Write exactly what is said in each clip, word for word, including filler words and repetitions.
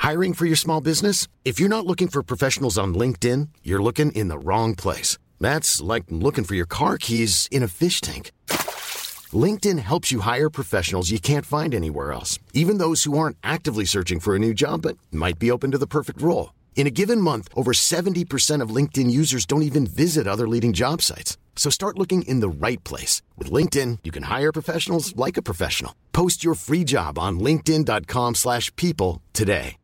Hiring for your small business? If you're not looking for professionals on LinkedIn, you're looking in the wrong place. That's like looking for your car keys in a fish tank. LinkedIn helps you hire professionals you can't find anywhere else, even those who aren't actively searching for a new job but might be open to the perfect role. In a given month, over seventy percent of LinkedIn users don't even visit other leading job sites. So start looking in the right place. With LinkedIn, you can hire professionals like a professional. Post your free job on linkedin.com slash people today.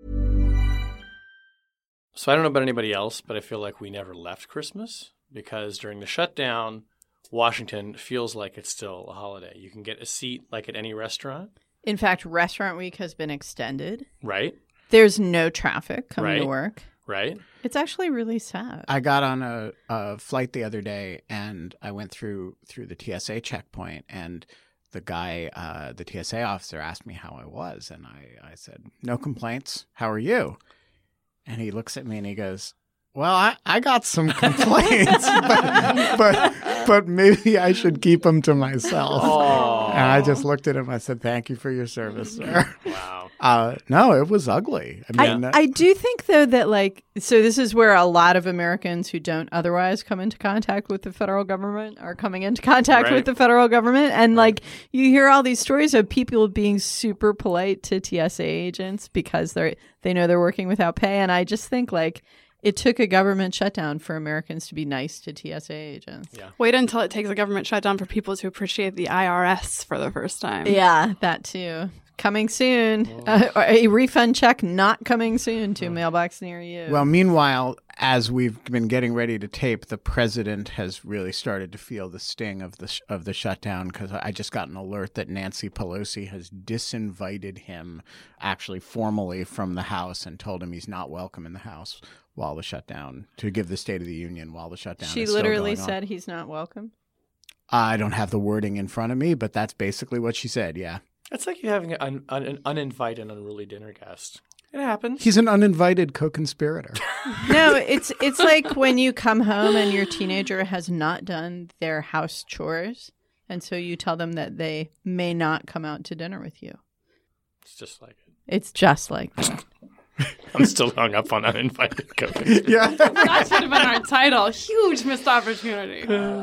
So I don't know about anybody else, but I feel like we never left Christmas because during the shutdown, Washington feels like it's still a holiday. You can get a seat like at any restaurant. In fact, Restaurant Week has been extended. Right. There's no traffic coming right. to work. Right. It's actually really sad. I got on a, a flight the other day, and I went through through the T S A checkpoint, and the guy, uh, the T S A officer, asked me how I was, and I, I said, "No complaints. How are you?" And he looks at me and he goes, "Well, I, I got some complaints, but, but but maybe I should keep them to myself." Aww. And I just looked at him. I said, "Thank you for your service, sir." Wow. Uh, no, it was ugly. I mean, I, I do think, though, that like, so this is where a lot of Americans who don't otherwise come into contact with the federal government are coming into contact right. with the federal government. And right. like, you hear all these stories of people being super polite to T S A agents because they're, they know they're working without pay. And I just think like, it took a government shutdown for Americans to be nice to T S A agents. Yeah. Wait until it takes a government shutdown for people to appreciate the I R S for the first time. Yeah, that too. Coming soon. Uh, a refund check not coming soon to a mailbox near you. Well, meanwhile, as we've been getting ready to tape, the president has really started to feel the sting of the sh- of the shutdown, because I just got an alert that Nancy Pelosi has disinvited him actually formally from the House and told him he's not welcome in the House while the shutdown, to give the State of the Union while the shutdown she is still literally going said on. he's not welcome? I don't have the wording in front of me, but that's basically what she said, yeah. It's like you having an, un, an uninvited, unruly dinner guest. It happens. He's an uninvited co-conspirator. No, it's it's like when you come home and your teenager has not done their house chores, and so you tell them that they may not come out to dinner with you. It's just like it. It's just like that. I'm still hung up on uninvited co-conspirator. Yeah. That should have been our title. Huge missed opportunity.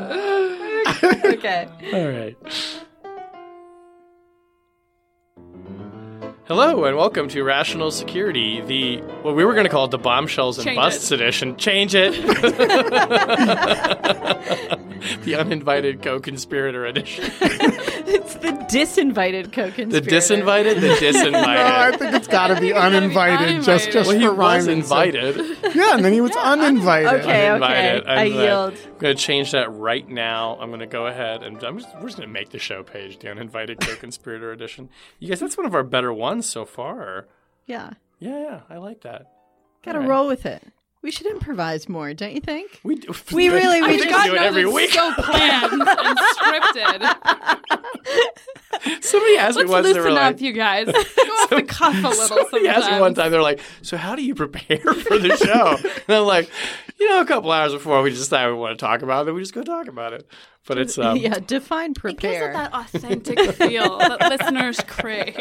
Okay. All right. Hello and welcome to Rational Security, the, well, we were going to call it the Bombshells and Change Busts it. edition. Change it. The uninvited co-conspirator edition. It's the disinvited co-conspirator. The disinvited, the disinvited. No, I think it's got to be gotta be uninvited, just, uninvited. just well, he for was rhyming. invited. Yeah, and then he was uninvited. Okay, Uninvited. okay. I I'm, uh, yield. I'm going to change that right now. I'm going to go ahead and I'm just, we're just going to make the show page the uninvited co-conspirator edition. You guys, that's one of our better ones so far. Yeah. Yeah, yeah, I like that. Got to All right. roll with it. We should improvise more, don't you think? We, do, We really- I we think just- we do it every week. So planned and scripted. Somebody asked me Let's once, they loosen were up, like, you guys. Go off the cuff a little somebody sometimes. asked me one time, they're like, so how do you prepare for the show? And I'm like, you know, a couple hours before we decide we want to talk about it, we just go talk about it. But it's um, yeah, define It gives prepare. it that authentic feel that listeners crave.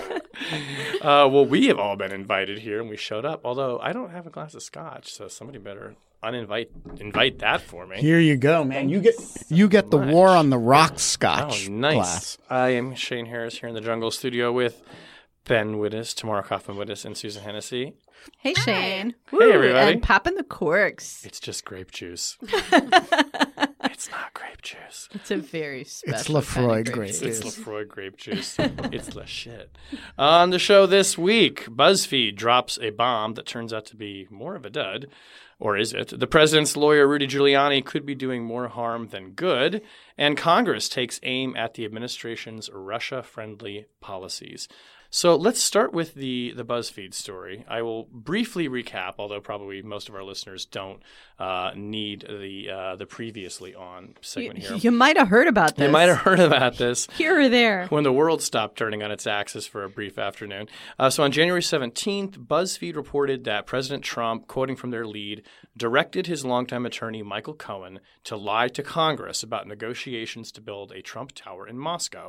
uh, well, we have all been invited here, and we showed up. Although I don't have a glass of scotch, so somebody better uninvite invite that for me. Here you go, man. You get you get the much. War on the Rocks scotch Oh, nice. glass. I am Shane Harris here in the Jungle Studio with Ben Wittes, Tamara Kaufman-Wittes, and Susan Hennessy. Hey, Shane. Hey, everybody. And popping the corks. It's just grape juice. It's not grape juice. It's a very special It's Lafroy kind of grape It's, juice. it's Lafroy grape juice. It's the shit. On the show this week, BuzzFeed drops a bomb that turns out to be more of a dud. Or is it? The president's lawyer, Rudy Giuliani, could be doing more harm than good. And Congress takes aim at the administration's Russia-friendly policies. So let's start with the, the BuzzFeed story. I will briefly recap, although probably most of our listeners don't uh, need the uh, the previously on segment You, here. you might have heard about this. You might have heard about this. Here or there. When the world stopped turning on its axis for a brief afternoon. Uh, so on January seventeenth, BuzzFeed reported that President Trump, quoting from their lead, directed his longtime attorney Michael Cohen to lie to Congress about negotiations to build a Trump Tower in Moscow.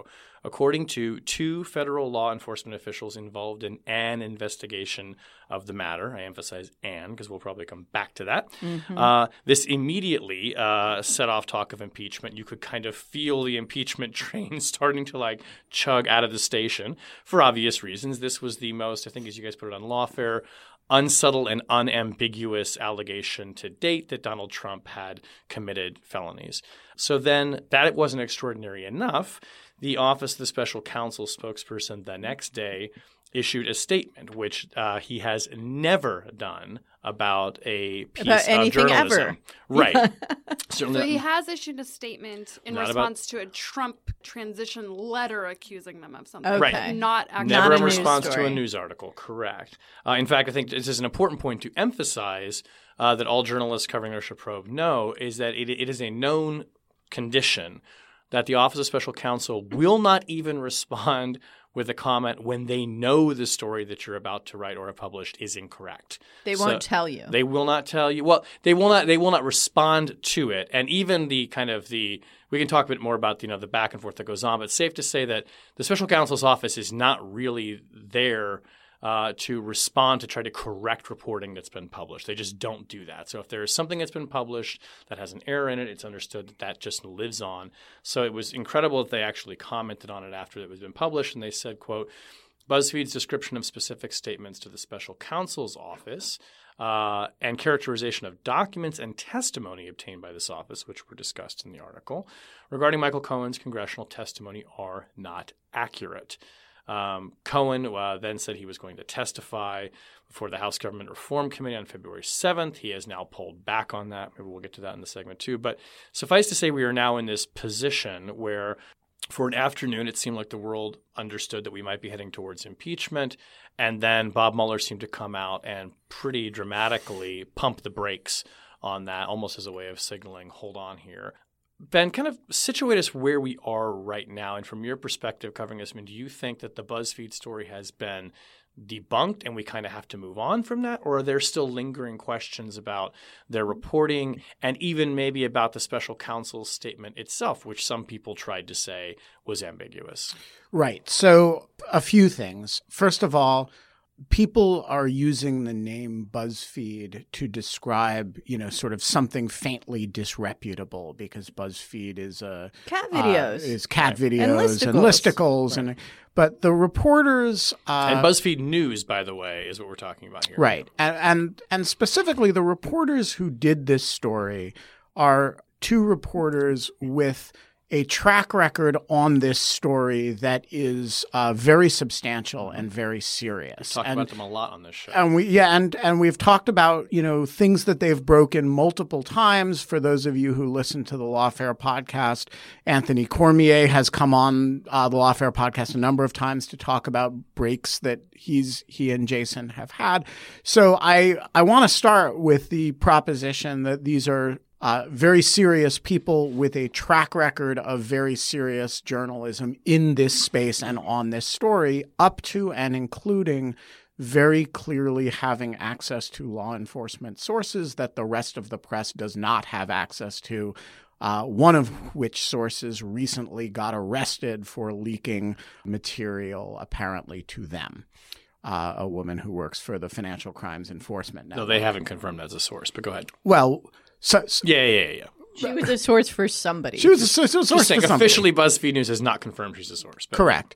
according to two federal law enforcement officials involved in an investigation of the matter. I emphasize "an" because we'll probably come back to that. Mm-hmm. Uh, this immediately uh, set off talk of impeachment. You could kind of feel the impeachment train starting to like chug out of the station for obvious reasons. This was the most, I think as you guys put it on Lawfare, unsubtle and unambiguous allegation to date that Donald Trump had committed felonies. So then that it wasn't extraordinary enough, the Office of the Special Counsel spokesperson the next day issued a statement, which uh, he has never done about a piece about of anything journalism. Ever. Right. So he has issued a statement in Not response to a Trump transition letter accusing them of something. Okay. Right. Not actually. Never Not in a news response to story. a news article, correct. Uh, in fact, I think this is an important point to emphasize uh, that all journalists covering Russia Probe know is that it, it is a known condition that the Office of Special Counsel will not even respond with a comment when they know the story that you're about to write or have published is incorrect. They So won't tell you. They will not tell you. Well, they will not. They will not respond to it. And even the kind of the we can talk a bit more about you know the back and forth that goes on. But it's safe to say that the Special Counsel's office is not really there uh, to respond to try to correct reporting that's been published. They just don't do that. So if there is something that's been published that has an error in it, it's understood that that just lives on. So it was incredible that they actually commented on it after it was been published, and they said, quote, BuzzFeed's description of specific statements to the Special Counsel's office uh, and characterization of documents and testimony obtained by this office, which were discussed in the article, regarding Michael Cohen's congressional testimony are not accurate. Um, Cohen uh, then said he was going to testify before the House Government Reform Committee on February seventh. He has now pulled back on that. Maybe we'll get to that in the segment too. But suffice to say, we are now in this position where for an afternoon, it seemed like the world understood that we might be heading towards impeachment. And then Bob Mueller seemed to come out and pretty dramatically pump the brakes on that, almost as a way of signaling, hold on here. Ben, kind of situate us where we are right now. And from your perspective covering this, I mean, do you think that the BuzzFeed story has been debunked and we kind of have to move on from that? Or are there still lingering questions about their reporting and even maybe about the special counsel's statement itself, which some people tried to say was ambiguous? Right. So a few things. First of all, people are using the name BuzzFeed to describe, you know, sort of something faintly disreputable because BuzzFeed is a Cat videos. Uh, is cat Right. videos And and listicles. listicles, and, but the reporters uh, And BuzzFeed News, by the way, is what we're talking about here. right, and, and and specifically the reporters who did this story are two reporters with a track record on this story that is uh, very substantial and very serious. Talk and, about them a lot on this show. And we yeah, and and we've talked about, you know, things that they've broken multiple times. For those of you who listen to the Lawfare podcast, Anthony Cormier has come on uh, the Lawfare podcast a number of times to talk about breaks that he's he and Jason have had. So I I want to start with the proposition that these are Uh, very serious people with a track record of very serious journalism in this space and on this story, up to and including very clearly having access to law enforcement sources that the rest of the press does not have access to, uh, one of which sources recently got arrested for leaking material apparently to them. Uh, a woman who works for the Financial Crimes Enforcement Network. No, they haven't confirmed as a source, but go ahead. Well, so, so Yeah, yeah, yeah. yeah. She was a source for somebody. she was a, so- so- source Just saying, for somebody. officially BuzzFeed News has not confirmed she's a source. But Correct.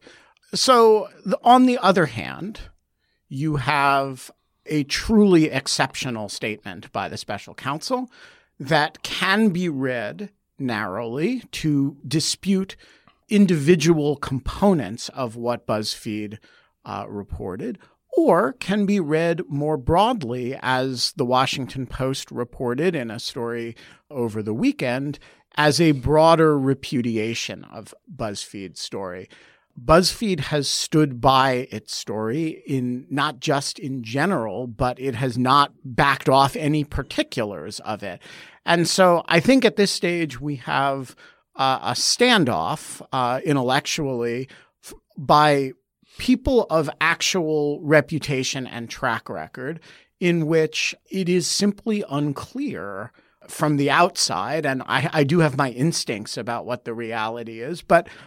So the, on the other hand, you have a truly exceptional statement by the special counsel that can be read narrowly to dispute individual components of what BuzzFeed uh, reported, or can be read more broadly, as the Washington Post reported in a story over the weekend, as a broader repudiation of BuzzFeed's story. BuzzFeed has stood by its story in not just in general, but it has not backed off any particulars of it. And so I think at this stage we have uh, a standoff uh, intellectually f- by people of actual reputation and track record, in which it is simply unclear from the outside, and I, I do have my instincts about what the reality is, but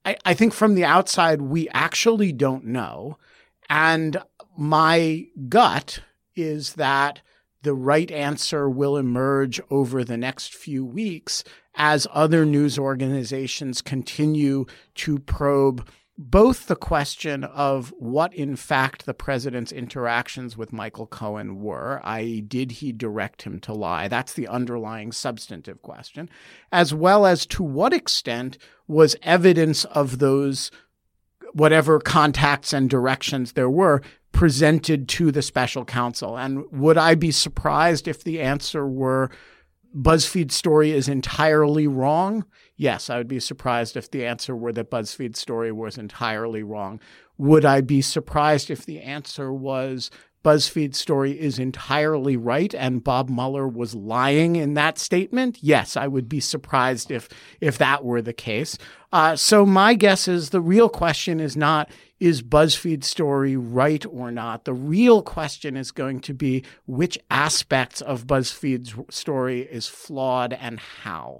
I, I think from the outside, we actually don't know. And my gut is that the right answer will emerge over the next few weeks as other news organizations continue to probe both the question of what, in fact, the president's interactions with Michael Cohen were, that is, did he direct him to lie? That's the underlying substantive question, as well as to what extent was evidence of those, whatever contacts and directions there were, presented to the special counsel. And would I be surprised if the answer were BuzzFeed's story is entirely wrong? Yes, I would be surprised if the answer were that BuzzFeed's story was entirely wrong. Would I be surprised if the answer was BuzzFeed's story is entirely right and Bob Mueller was lying in that statement? Yes, I would be surprised if if that were the case. Uh, so my guess is the real question is not, is BuzzFeed's story right or not? The real question is going to be which aspects of BuzzFeed's story is flawed and how.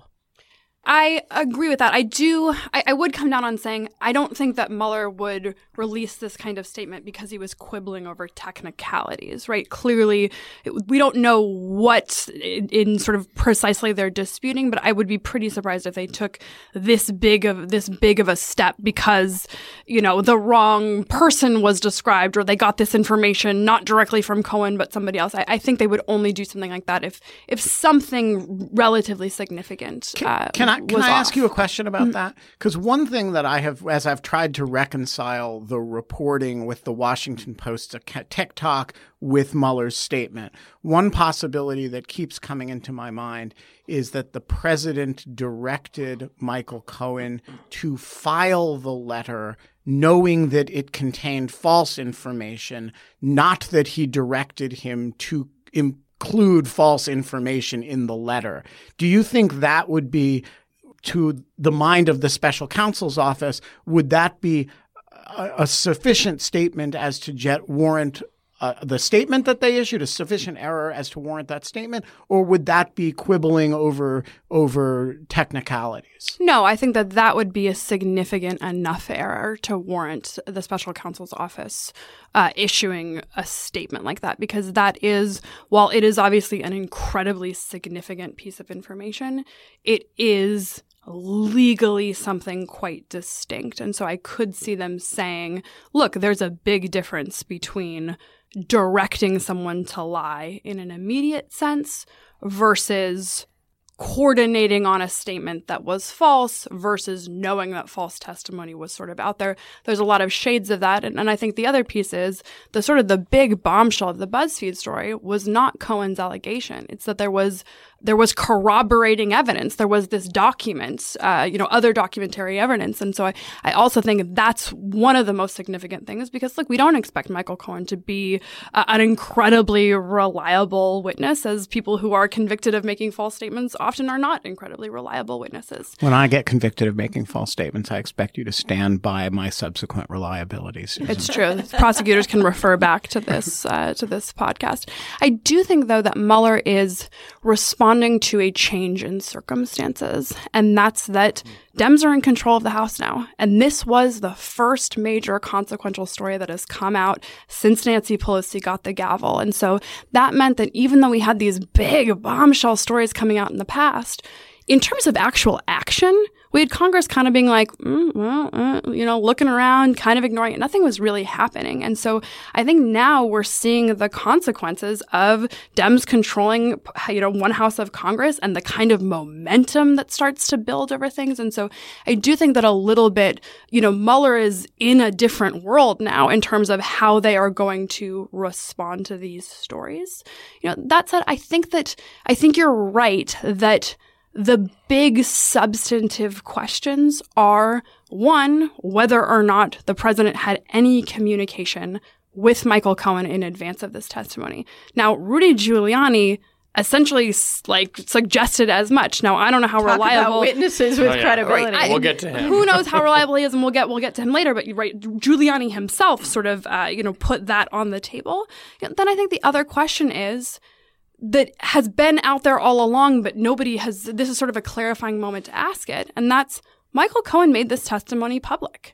I agree with that. I do. I, I would come down on saying I don't think that Mueller would release this kind of statement because he was quibbling over technicalities, right? Clearly, it, we don't know what in, in sort of precisely they're disputing, but I would be pretty surprised if they took this big of this big of a step because, you know, the wrong person was described or they got this information not directly from Cohen but somebody else. I, I think they would only do something like that if if something relatively significant. Can, uh, can I can I off. ask you a question about mm-hmm. that? Because one thing that I have, as I've tried to reconcile the reporting with the Washington Post's TikTok with Mueller's statement, one possibility that keeps coming into my mind is that the president directed Michael Cohen to file the letter knowing that it contained false information, not that he directed him to include false information in the letter. Do you think that would be, to the mind of the special counsel's office, would that be a, a sufficient statement as to jet warrant uh, the statement that they issued, a sufficient error as to warrant that statement, or would that be quibbling over over technicalities? No, I think that that would be a significant enough error to warrant the special counsel's office uh, issuing a statement like that, because that is, while it is obviously an incredibly significant piece of information, it is legally something quite distinct. And so I could see them saying, look, there's a big difference between directing someone to lie in an immediate sense versus coordinating on a statement that was false versus knowing that false testimony was sort of out there. There's a lot of shades of that. And, and I think the other piece is the sort of the big bombshell of the BuzzFeed story was not Cohen's allegation. It's that there was there was corroborating evidence. There was this document, uh, you know, other documentary evidence. And so I, I also think that's one of the most significant things because, look, we don't expect Michael Cohen to be uh, an incredibly reliable witness, as people who are convicted of making false statements often are not incredibly reliable witnesses. When I get convicted of making false statements, I expect you to stand by my subsequent reliability, Susan. It's true. Prosecutors can refer back to this uh, to this podcast. I do think, though, that Mueller is responding to a change in circumstances, and that's that Dems are in control of the House now. And this was the first major consequential story that has come out since Nancy Pelosi got the gavel. And so that meant that even though we had these big bombshell stories coming out in the past, in terms of actual action, we had Congress kind of being like, mm, well, uh, you know, looking around, kind of ignoring it. Nothing was really happening. And so I think now we're seeing the consequences of Dems controlling, you know, one house of Congress and the kind of momentum that starts to build over things. And so I do think that a little bit, you know, Mueller is in a different world now in terms of how they are going to respond to these stories. You know, that said, I think that, I think you're right that the big substantive questions are, one, whether or not the president had any communication with Michael Cohen in advance of this testimony. Now, Rudy Giuliani essentially like suggested as much. Now, I don't know how Talk reliable about witnesses with oh, yeah. credibility. Right. We'll get to him. Who knows how reliable he is, and we'll get we'll get to him later. But right, Giuliani himself sort of uh, you know put that on the table. Then I think the other question is, that has been out there all along, but nobody has, this is sort of a clarifying moment to ask it. And that's, Michael Cohen made this testimony public.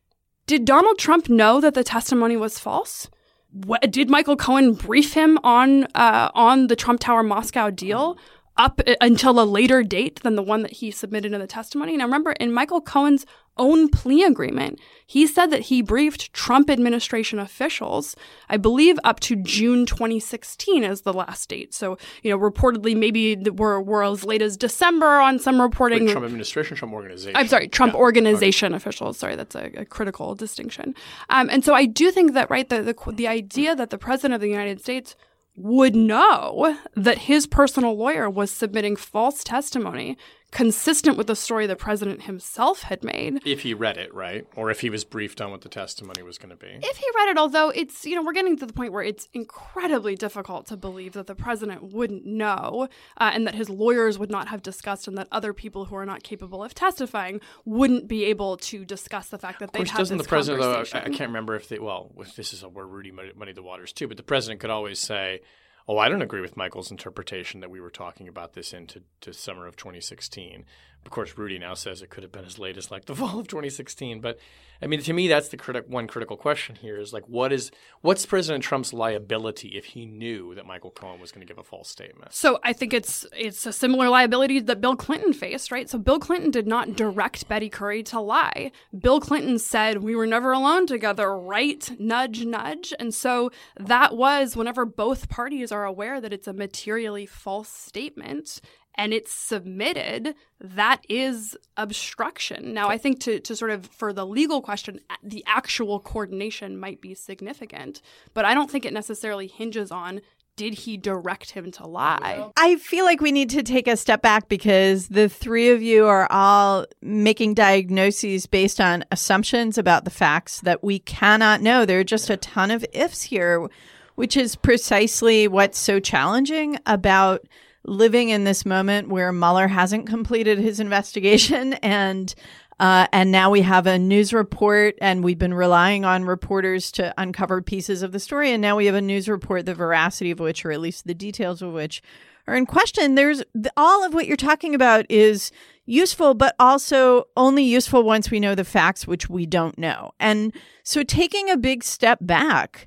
Did Donald Trump know that the testimony was false? What, did Michael Cohen brief him on uh, on the Trump Tower Moscow deal up until a later date than the one that he submitted in the testimony? Now, remember, in Michael Cohen's own plea agreement, he said that he briefed Trump administration officials, I believe up to June twenty sixteen as the last date. So, you know, reportedly maybe we're, we're as late as December on some reporting. Wait, Trump administration, Trump organization. I'm sorry, Trump yeah. organization okay. officials. Sorry, that's a, a critical distinction. Um, and so I do think that, right, the, the the idea that the president of the United States would know that his personal lawyer was submitting false testimony consistent with the story the president himself had made. If he read it, right? Or if he was briefed on what the testimony was going to be. If he read it, although it's, you know, we're getting to the point where it's incredibly difficult to believe that the president wouldn't know uh, and that his lawyers would not have discussed and that other people who are not capable of testifying wouldn't be able to discuss the fact that they've had doesn't this the president, though, I, I conversation. can't remember if they, well, this is where Rudy muddied the waters too, but the president could always say, oh, I don't agree with Michael's interpretation that we were talking about this into to summer of twenty sixteen. Of course, Rudy now says it could have been as late as like the fall of twenty sixteen. But I mean, to me, that's the criti- one critical question here is like, what is what's President Trump's liability if he knew that Michael Cohen was going to give a false statement? So I think it's it's a similar liability that Bill Clinton faced, right? So Bill Clinton did not direct Betty Currie to lie. Bill Clinton said we were never alone together, right? Nudge, nudge. And so that was whenever both parties are aware that it's a materially false statement and it's submitted, that is obstruction. Now, I think to, to sort of, for the legal question, the actual coordination might be significant, but I don't think it necessarily hinges on, did he direct him to lie? I feel like we need to take a step back because the three of you are all making diagnoses based on assumptions about the facts that we cannot know. There are just a ton of ifs here, which is precisely what's so challenging about living in this moment where Mueller hasn't completed his investigation and uh, and now we have a news report and we've been relying on reporters to uncover pieces of the story. And now we have a news report, the veracity of which, or at least the details of which, are in question. There's all of what you're talking about is useful, but also only useful once we know the facts, which we don't know. And so taking a big step back,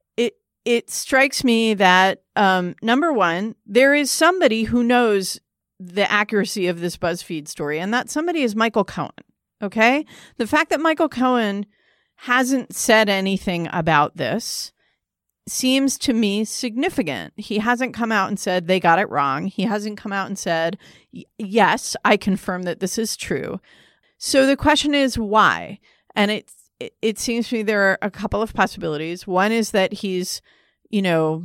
it strikes me that, um, number one, there is somebody who knows the accuracy of this BuzzFeed story, and that somebody is Michael Cohen, okay? The fact that Michael Cohen hasn't said anything about this seems to me significant. He hasn't come out and said they got it wrong. He hasn't come out and said, yes, I confirm that this is true. So the question is why? And it's It, it seems to me there are a couple of possibilities. One is that he's, you know,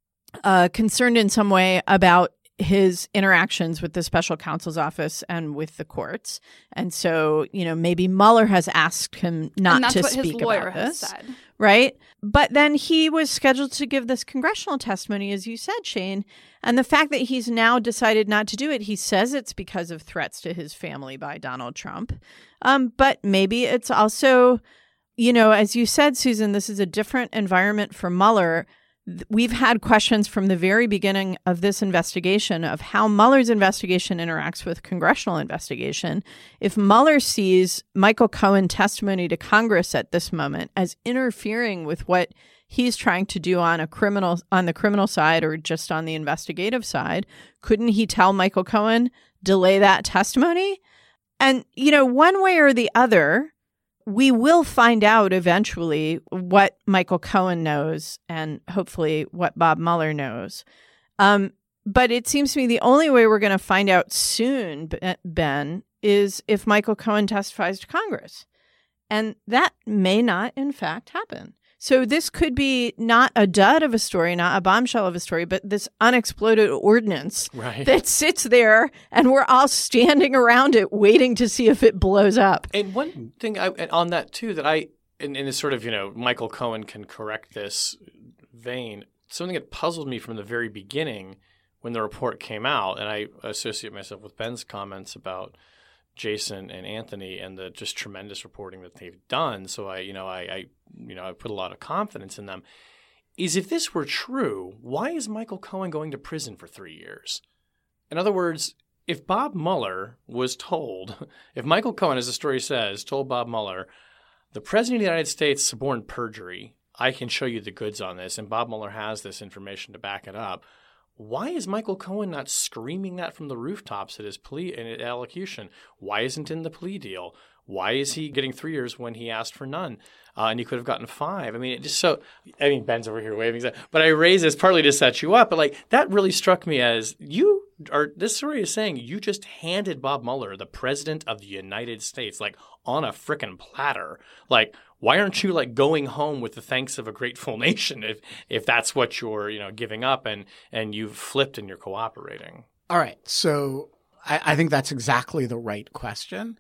uh, concerned in some way about his interactions with the special counsel's office and with the courts. And so, you know, maybe Mueller has asked him not and that's to what speak his lawyer about has this. said. Right. But then he was scheduled to give this congressional testimony, as you said, Shane. And the fact that he's now decided not to do it, he says it's because of threats to his family by Donald Trump. Um, but maybe it's also, you know, as you said, Susan, this is a different environment for Mueller. We've had questions from the very beginning of this investigation of how Mueller's investigation interacts with congressional investigation. If Mueller sees Michael Cohen testimony to Congress at this moment as interfering with what he's trying to do on a criminal on the criminal side or just on the investigative side, couldn't he tell Michael Cohen, delay that testimony? And, you know, one way or the other, we will find out eventually what Michael Cohen knows and hopefully what Bob Mueller knows. Um, but it seems to me the only way we're going to find out soon, Ben, is if Michael Cohen testifies to Congress. And that may not, in fact, happen. So this could be not a dud of a story, not a bombshell of a story, but this unexploded ordnance right. that sits there and we're all standing around it waiting to see if it blows up. And one thing I, on that, too, that I, in, in this sort of, you know, Michael Cohen can correct this vein, something that puzzled me from the very beginning when the report came out, and I associate myself with Ben's comments about Jason and Anthony and the just tremendous reporting that they've done. So I, you know, I, I, you know, I put a lot of confidence in them. Is if this were true, why is Michael Cohen going to prison for three years? In other words, if Bob Mueller was told, if Michael Cohen, as the story says, told Bob Mueller, the president of the United States suborned perjury, I can show you the goods on this, and Bob Mueller has this information to back it up, why is Michael Cohen not screaming that from the rooftops at his plea and at elocution? Why isn't in the plea deal? Why is he getting three years when he asked for none? Uh, and he could have gotten five. I mean, it just so – I mean, Ben's over here waving. But I raise this partly to set you up. But, like, that really struck me as you are – this story is saying you just handed Bob Mueller, the president of the United States, like, on a frickin' platter. Like, why aren't you, like, going home with the thanks of a grateful nation if if that's what you're, you know, giving up and, and you've flipped and you're cooperating? All right. So I, I think that's exactly the right question.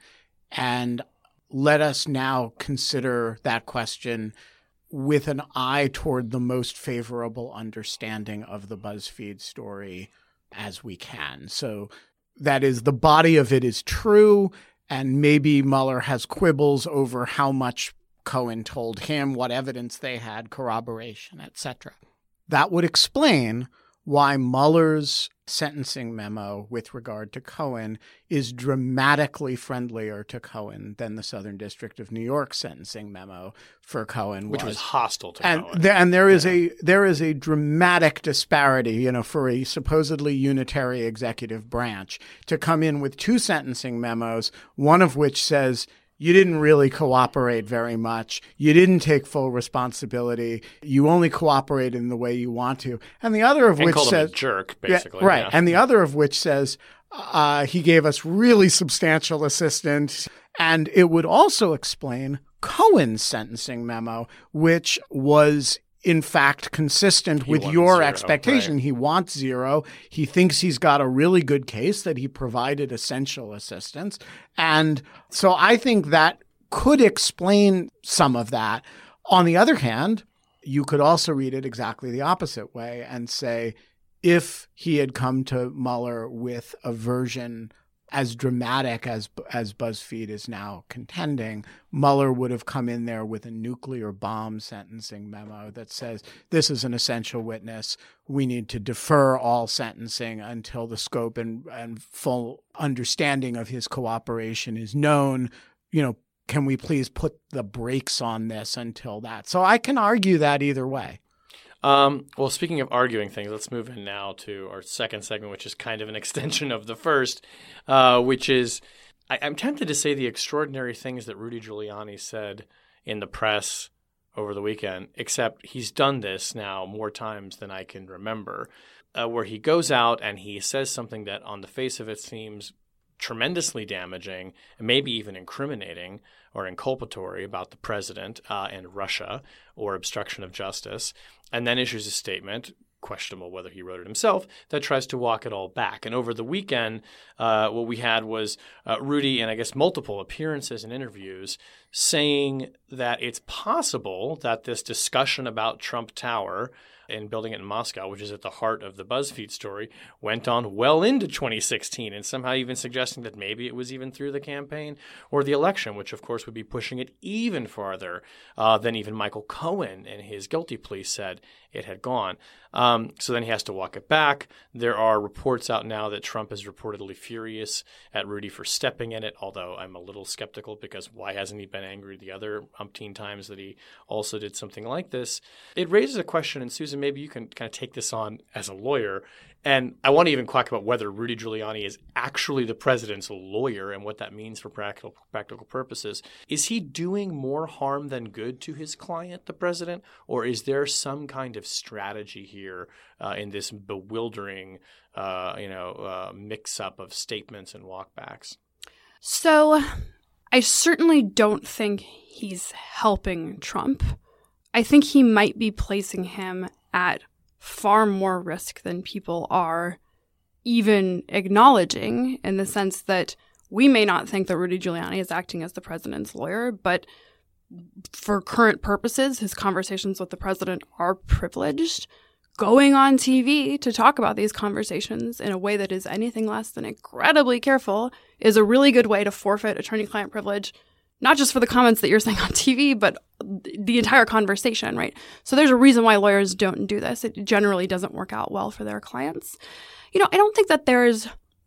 And let us now consider that question with an eye toward the most favorable understanding of the BuzzFeed story as we can. So that is, the body of it is true, and maybe Mueller has quibbles over how much Cohen told him, what evidence they had, corroboration, et cetera. That would explain why Mueller's sentencing memo with regard to Cohen is dramatically friendlier to Cohen than the Southern District of New York's sentencing memo for Cohen was. Which was hostile to and Cohen. Th- and there is yeah. a there is a dramatic disparity, you know, for a supposedly unitary executive branch to come in with two sentencing memos, one of which says you didn't really cooperate very much. You didn't take full responsibility. You only cooperated in the way you want to. And the other of and which called says him a jerk, basically. Yeah, right. Yeah. And the other of which says uh, he gave us really substantial assistance. And it would also explain Cohen's sentencing memo, which was in fact consistent He with wanted your zero, expectation. right. He wants zero. He thinks he's got a really good case that he provided essential assistance. And so I think that could explain some of that. On the other hand, you could also read it exactly the opposite way and say, if he had come to Mueller with a version as dramatic as as BuzzFeed is now contending, Mueller would have come in there with a nuclear bomb sentencing memo that says this is an essential witness. We need to defer all sentencing until the scope and, and full understanding of his cooperation is known. You know, can we please put the brakes on this until that? So I can argue that either way. Um, well, speaking of arguing things, let's move in now to our second segment, which is kind of an extension of the first, uh, which is I, I'm tempted to say the extraordinary things that Rudy Giuliani said in the press over the weekend, except he's done this now more times than I can remember, uh, where he goes out and he says something that on the face of it seems tremendously damaging and maybe even incriminating or inculpatory about the president uh, and Russia or obstruction of justice, and then issues a statement, questionable whether he wrote it himself, that tries to walk it all back. And over the weekend, uh, what we had was uh, Rudy, and I guess multiple appearances and interviews, saying that it's possible that this discussion about Trump Tower and building it in Moscow, which is at the heart of the BuzzFeed story, went on well into twenty sixteen, and somehow even suggesting that maybe it was even through the campaign or the election, which of course would be pushing it even farther uh, than even Michael Cohen in his guilty plea said it had gone. Um, so then he has to walk it back. There are reports out now that Trump is reportedly furious at Rudy for stepping in it, although I'm a little skeptical because why hasn't he been angry the other umpteen times that he also did something like this? It raises a question, and Susan, maybe you can kind of take this on as a lawyer. And I want to even talk about whether Rudy Giuliani is actually the president's lawyer and what that means for practical practical purposes. Is he doing more harm than good to his client, the president, or is there some kind of strategy here uh, in this bewildering, uh, you know, uh, mix-up of statements and walkbacks? So I certainly don't think he's helping Trump. I think he might be placing him at far more risk than people are even acknowledging, in the sense that we may not think that Rudy Giuliani is acting as the president's lawyer, but for current purposes, his conversations with the president are privileged. Going on T V to talk about these conversations in a way that is anything less than incredibly careful is a really good way to forfeit attorney-client privilege, not just for the comments that you're saying on T V, but the entire conversation, right? So there's a reason why lawyers don't do this. It generally doesn't work out well for their clients. You know, I don't think that there's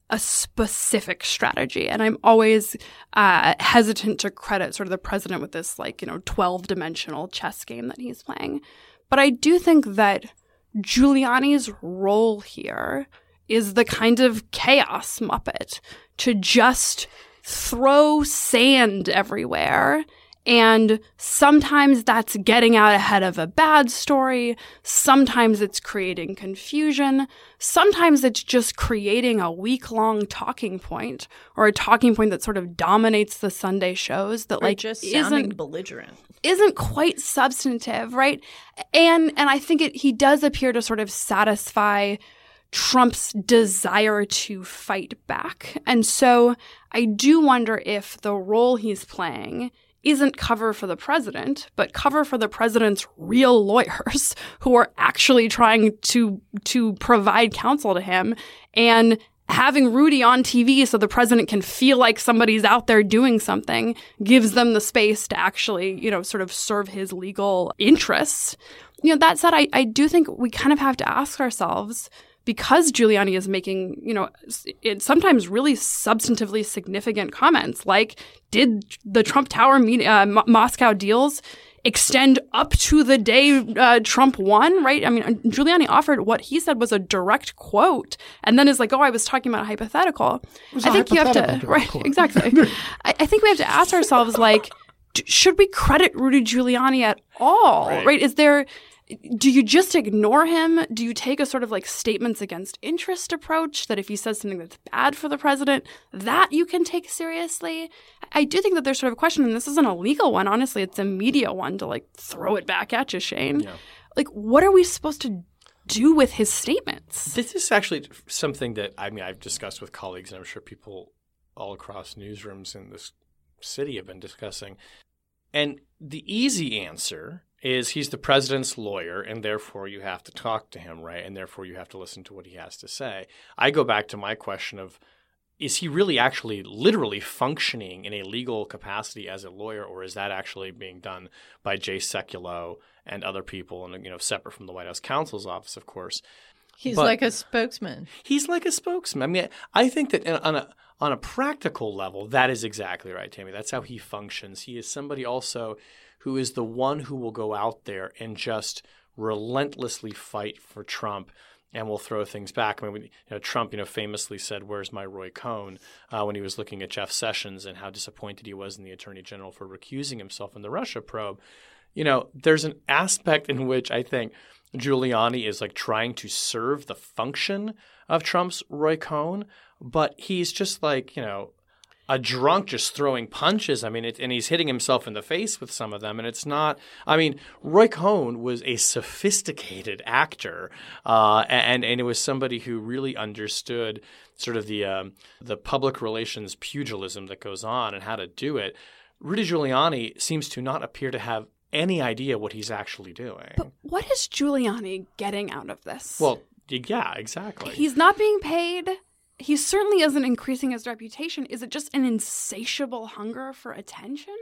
a specific strategy. And I'm always uh, hesitant to credit sort of the president with this, like, you know, twelve-dimensional chess game that he's playing. But I do think that Giuliani's role here is the kind of chaos Muppet to just throw sand everywhere. And sometimes that's getting out ahead of a bad story. Sometimes it's creating confusion. Sometimes it's just creating a week-long talking point, or a talking point that sort of dominates the Sunday shows that, or like, just sounding isn't belligerent. isn't quite substantive, right? And and I think it he does appear to sort of satisfy Trump's desire to fight back. And so I do wonder if the role he's playing isn't cover for the president, but cover for the president's real lawyers who are actually trying to to provide counsel to him, and having Rudy on T V so the president can feel like somebody's out there doing something gives them the space to actually, you know, sort of serve his legal interests. You know, that said, I, I do think we kind of have to ask ourselves, because Giuliani is making, you know, it, sometimes really substantively significant comments, like, did the Trump Tower meet, uh, M- Moscow deals extend up to the day uh, Trump won, right? I mean, Giuliani offered what he said was a direct quote, and then is like, oh, I was talking about a hypothetical. was I a think you have to, right, quote. exactly. I, I think we have to ask ourselves, like, d- should we credit Rudy Giuliani at all, Right. right? Is there... Do you just ignore him? Do you take a sort of like statements against interest approach that if he says something that's bad for the president, that you can take seriously? I do think that there's sort of a question, and this isn't a legal one, honestly. It's a media one to like throw it back at you, Shane. Yeah. Like, what are we supposed to do with his statements? This is actually something that, I mean, I've discussed with colleagues, and I'm sure people all across newsrooms in this city have been discussing. And the easy answer is he's the president's lawyer, and therefore you have to talk to him, right? And therefore you have to listen to what he has to say. I go back to my question of, is he really actually literally functioning in a legal capacity as a lawyer, or is that actually being done by Jay Sekulow and other people, and, you know, separate from the White House counsel's office, of course? He's But like a spokesman. He's like a spokesman. I mean, I think that on a on a practical level, that is exactly right, Tammy. That's how he functions. He is somebody also who is the one who will go out there and just relentlessly fight for Trump and will throw things back. I mean, you know, Trump, you know, famously said, "Where's my Roy Cohn?" Uh, when he was looking at Jeff Sessions and how disappointed he was in the Attorney General for recusing himself in the Russia probe. You know, there's an aspect in which I think Giuliani is like trying to serve the function of Trump's Roy Cohn, but he's just like, you know, a drunk just throwing punches. I mean, it, and he's hitting himself in the face with some of them. And it's not – I mean, Roy Cohn was a sophisticated actor, uh, and, and it was somebody who really understood sort of the um, the public relations pugilism that goes on and how to do it. Rudy Giuliani seems to not appear to have any idea what he's actually doing. But what is Giuliani getting out of this? Well, yeah, exactly. He's not being paid. He certainly isn't increasing his reputation. Is it just an insatiable hunger for attention?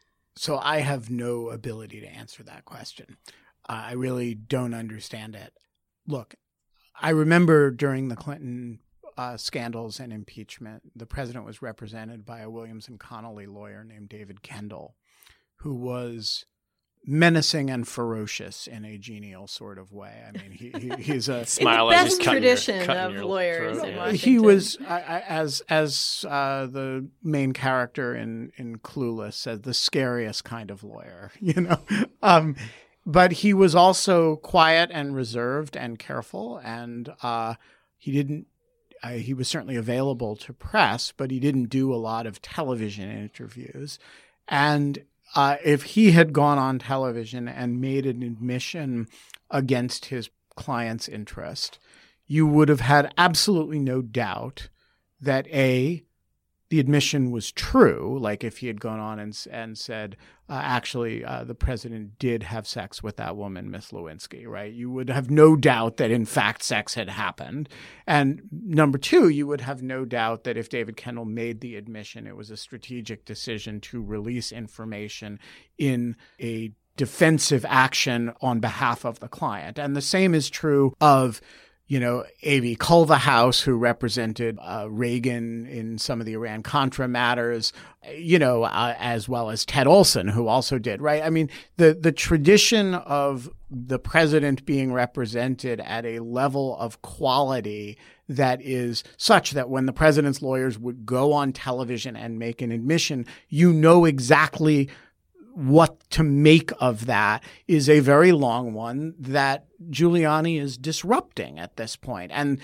So I have no ability to answer that question. Uh, I really don't understand it. Look, I remember during the Clinton uh, scandals and impeachment, the president was represented by a Williams and Connolly lawyer named David Kendall, who was menacing and ferocious in a genial sort of way. I mean, he, he he's a smile in the as he's best cutting your- tradition cutting of your lawyers throat, in yeah. Washington. he was I, I, as as uh, the main character in in Clueless said, the scariest kind of lawyer, you know. Um, but he was also quiet and reserved and careful, and uh, he didn't. Uh, he was certainly available to press, but he didn't do a lot of television interviews, and. Uh, if he had gone on television and made an admission against his client's interest, you would have had absolutely no doubt that A, the admission was true, like if he had gone on and, and said, uh, actually, uh, the president did have sex with that woman, Miss Lewinsky, right? You would have no doubt that, in fact, sex had happened. And number two, you would have no doubt that if David Kendall made the admission, it was a strategic decision to release information in a defensive action on behalf of the client. And the same is true of you know, Avi Kulverhouse, who represented uh, Reagan in some of the Iran-Contra matters, you know, uh, as well as Ted Olson, who also did, right? I mean, the, the tradition of the president being represented at a level of quality that is such that when the president's lawyers would go on television and make an admission, you know exactly what to make of that is a very long one that Giuliani is disrupting at this point. And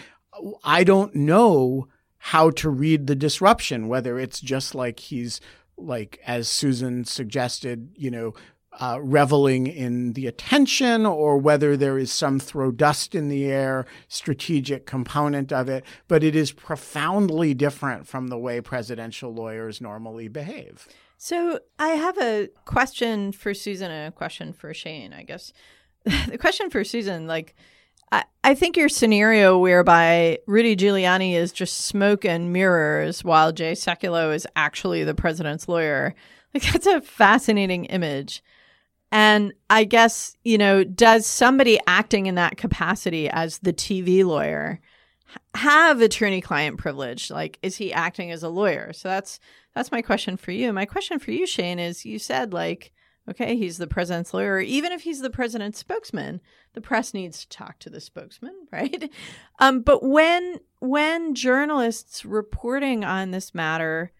I don't know how to read the disruption, whether it's just like he's like, as Susan suggested, you know, uh, reveling in the attention, or whether there is some throw dust in the air strategic component of it. But it is profoundly different from the way presidential lawyers normally behave. So I have a question for Susan and a question for Shane, I guess. The question for Susan, like, I, I think your scenario whereby Rudy Giuliani is just smoke and mirrors while Jay Sekulow is actually the president's lawyer, like, that's a fascinating image. And I guess, you know, does somebody acting in that capacity as the T V lawyer have attorney-client privilege? Like, is he acting as a lawyer? So that's that's my question for you. My question for you, Shane, is you said, like, okay, he's the president's lawyer. Even if he's the president's spokesman, the press needs to talk to the spokesman, right? Um, but when when journalists reporting on this matter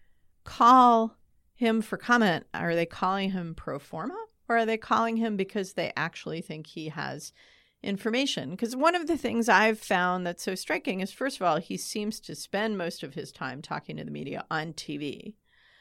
call him for comment, are they calling him pro forma? Or are they calling him because they actually think he has information? Because one of the things I've found that's so striking is, first of all, he seems to spend most of his time talking to the media on T V.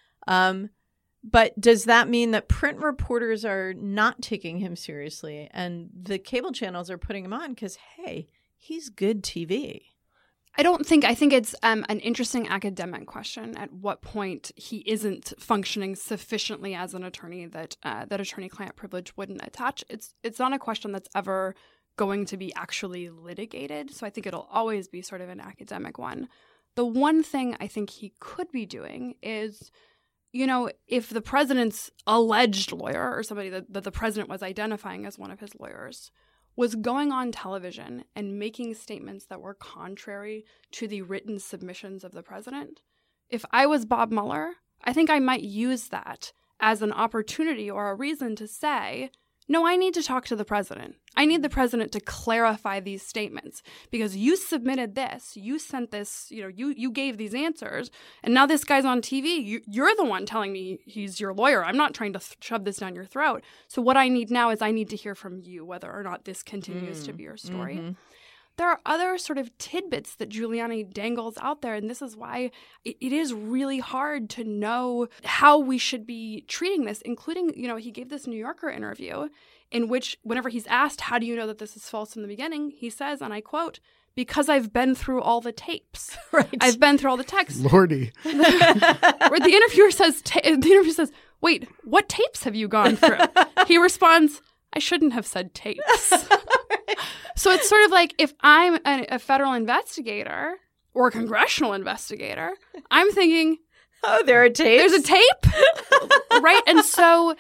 Um, but does that mean that print reporters are not taking him seriously and the cable channels are putting him on because, hey, he's good T V? I don't think, I think it's um, an interesting academic question at what point he isn't functioning sufficiently as an attorney that uh, that attorney-client privilege wouldn't attach. It's it's not a question that's ever going to be actually litigated, so I think it'll always be sort of an academic one. The one thing I think he could be doing is, you know, if the president's alleged lawyer or somebody that, that the president was identifying as one of his lawyers was going on television and making statements that were contrary to the written submissions of the president, if I was Bob Mueller, I think I might use that as an opportunity or a reason to say, no, I need to talk to the president. I need the president to clarify these statements because you submitted this, you sent this, you know, you you gave these answers, and now this guy's on T V. You, you're the one telling me he's your lawyer. I'm not trying to th- shove this down your throat. So what I need now is I need to hear from you whether or not this continues mm. to be your story. Mm-hmm. There are other sort of tidbits that Giuliani dangles out there, and this is why it, it is really hard to know how we should be treating this, including, you know, he gave this New Yorker interview in which whenever he's asked, how do you know that this is false in the beginning, he says, and I quote, because I've been through all the tapes. Right. I've been through all the texts. Lordy. Where the interviewer says, ta- the interviewer says, wait, what tapes have you gone through? He responds, I shouldn't have said tapes. So it's sort of like if I'm a, a federal investigator or a congressional investigator, I'm thinking, oh, there are tapes. There's a tape, right? And so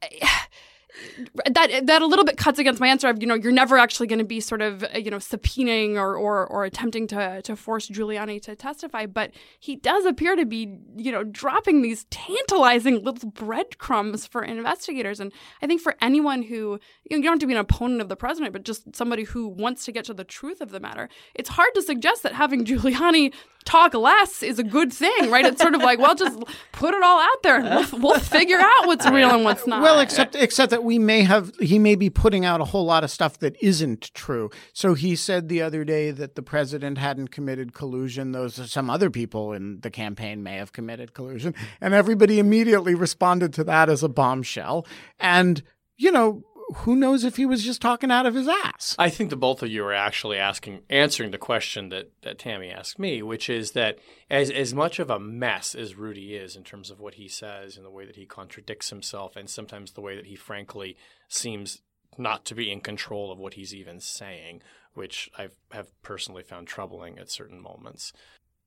that that a little bit cuts against my answer of, you know, you're never actually going to be sort of, you know, subpoenaing or, or or attempting to to force Giuliani to testify. But he does appear to be, you know, dropping these tantalizing little breadcrumbs for investigators. And I think for anyone who, you know, you don't have to be an opponent of the president, but just somebody who wants to get to the truth of the matter, it's hard to suggest that having Giuliani talk less is a good thing, right? It's sort of like, well, just put it all out there and we'll, we'll figure out what's real and what's not. Well, except except that we may have, he may be putting out a whole lot of stuff that isn't true. So he said the other day that the president hadn't committed collusion. Those some other people in the campaign may have committed collusion. And everybody immediately responded to that as a bombshell. And, you know, who knows if he was just talking out of his ass? I think the both of you are actually asking, answering the question that, that Tammy asked me, which is that as as much of a mess as Rudy is in terms of what he says and the way that he contradicts himself and sometimes the way that he frankly seems not to be in control of what he's even saying, which I have personally found troubling at certain moments.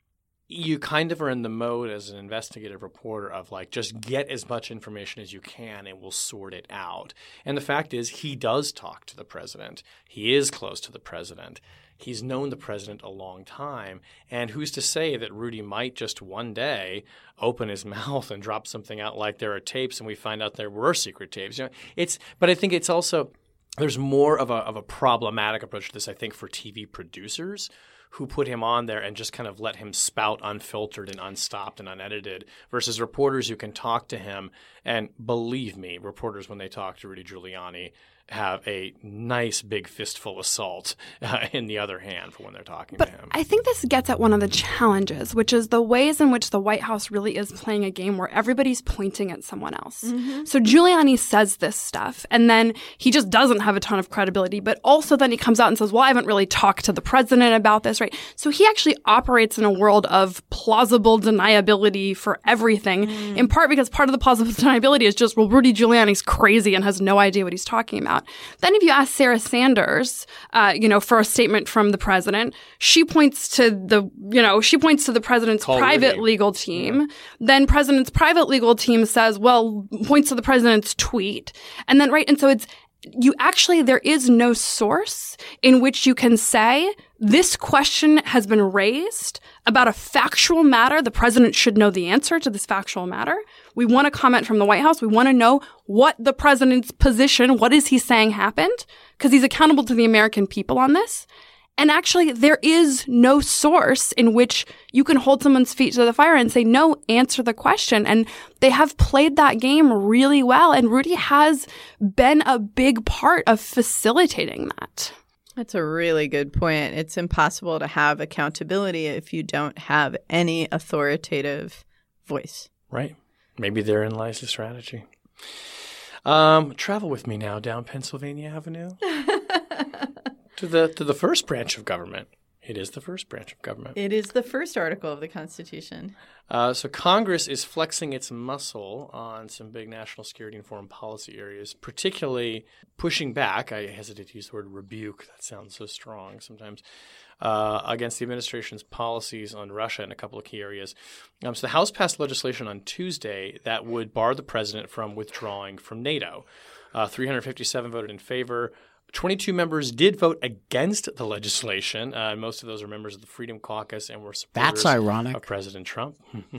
you kind of are in the mode as an investigative reporter of like, just get as much information as you can and we'll sort it out. And the fact is he does talk to the president. He is close to the president. He's known the president a long time. And who's to say that Rudy might just one day open his mouth and drop something out like there are tapes and we find out there were secret tapes. You know, it's, but I think it's also – there's more of a of a problematic approach to this, I think, for T V producers who put him on there and just kind of let him spout unfiltered and unstopped and unedited versus reporters who can talk to him. And believe me, reporters, when they talk to Rudy Giuliani, have a nice big fistful of salt uh, in the other hand for when they're talking but to him. I think this gets at one of the challenges, which is the ways in which the White House really is playing a game where everybody's pointing at someone else. Mm-hmm. So Giuliani says this stuff, and then he just doesn't have a ton of credibility, but also then he comes out and says, well, I haven't really talked to the president about this, right? So he actually operates in a world of plausible deniability for everything, mm. in part because part of the plausible deniability is just, well, Rudy Giuliani's crazy and has no idea what he's talking about. Then if you ask Sarah Sanders, uh, you know, for a statement from the president, she points to the, you know, she points to the president's Call private Rudy. legal team. Yeah. Then president's private legal team says, well, points to the president's tweet. And then, right, and so it's, you actually, there is no source in which you can say this question has been raised about a factual matter. The president should know the answer to this factual matter. We want a comment from the White House. We want to know what the president's position, what is he saying happened? Because he's accountable to the American people on this. And actually, there is no source in which you can hold someone's feet to the fire and say, no, answer the question. And they have played that game really well. And Rudy has been a big part of facilitating that. That's a really good point. It's impossible to have accountability if you don't have any authoritative voice. Right. Maybe therein lies the strategy. Um, travel with me now down Pennsylvania Avenue. To the to the first branch of government. It is the first branch of government. It is the first article of the Constitution. Uh, so Congress is flexing its muscle on some big national security and foreign policy areas, particularly pushing back, I hesitate to use the word rebuke, that sounds so strong sometimes, uh, against the administration's policies on Russia in a couple of key areas. Um, so the House passed legislation on Tuesday that would bar the president from withdrawing from NATO. Uh, three hundred fifty-seven voted in favor. twenty-two members did vote against the legislation. Uh, most of those are members of the Freedom Caucus and were supporters That's ironic. of President Trump.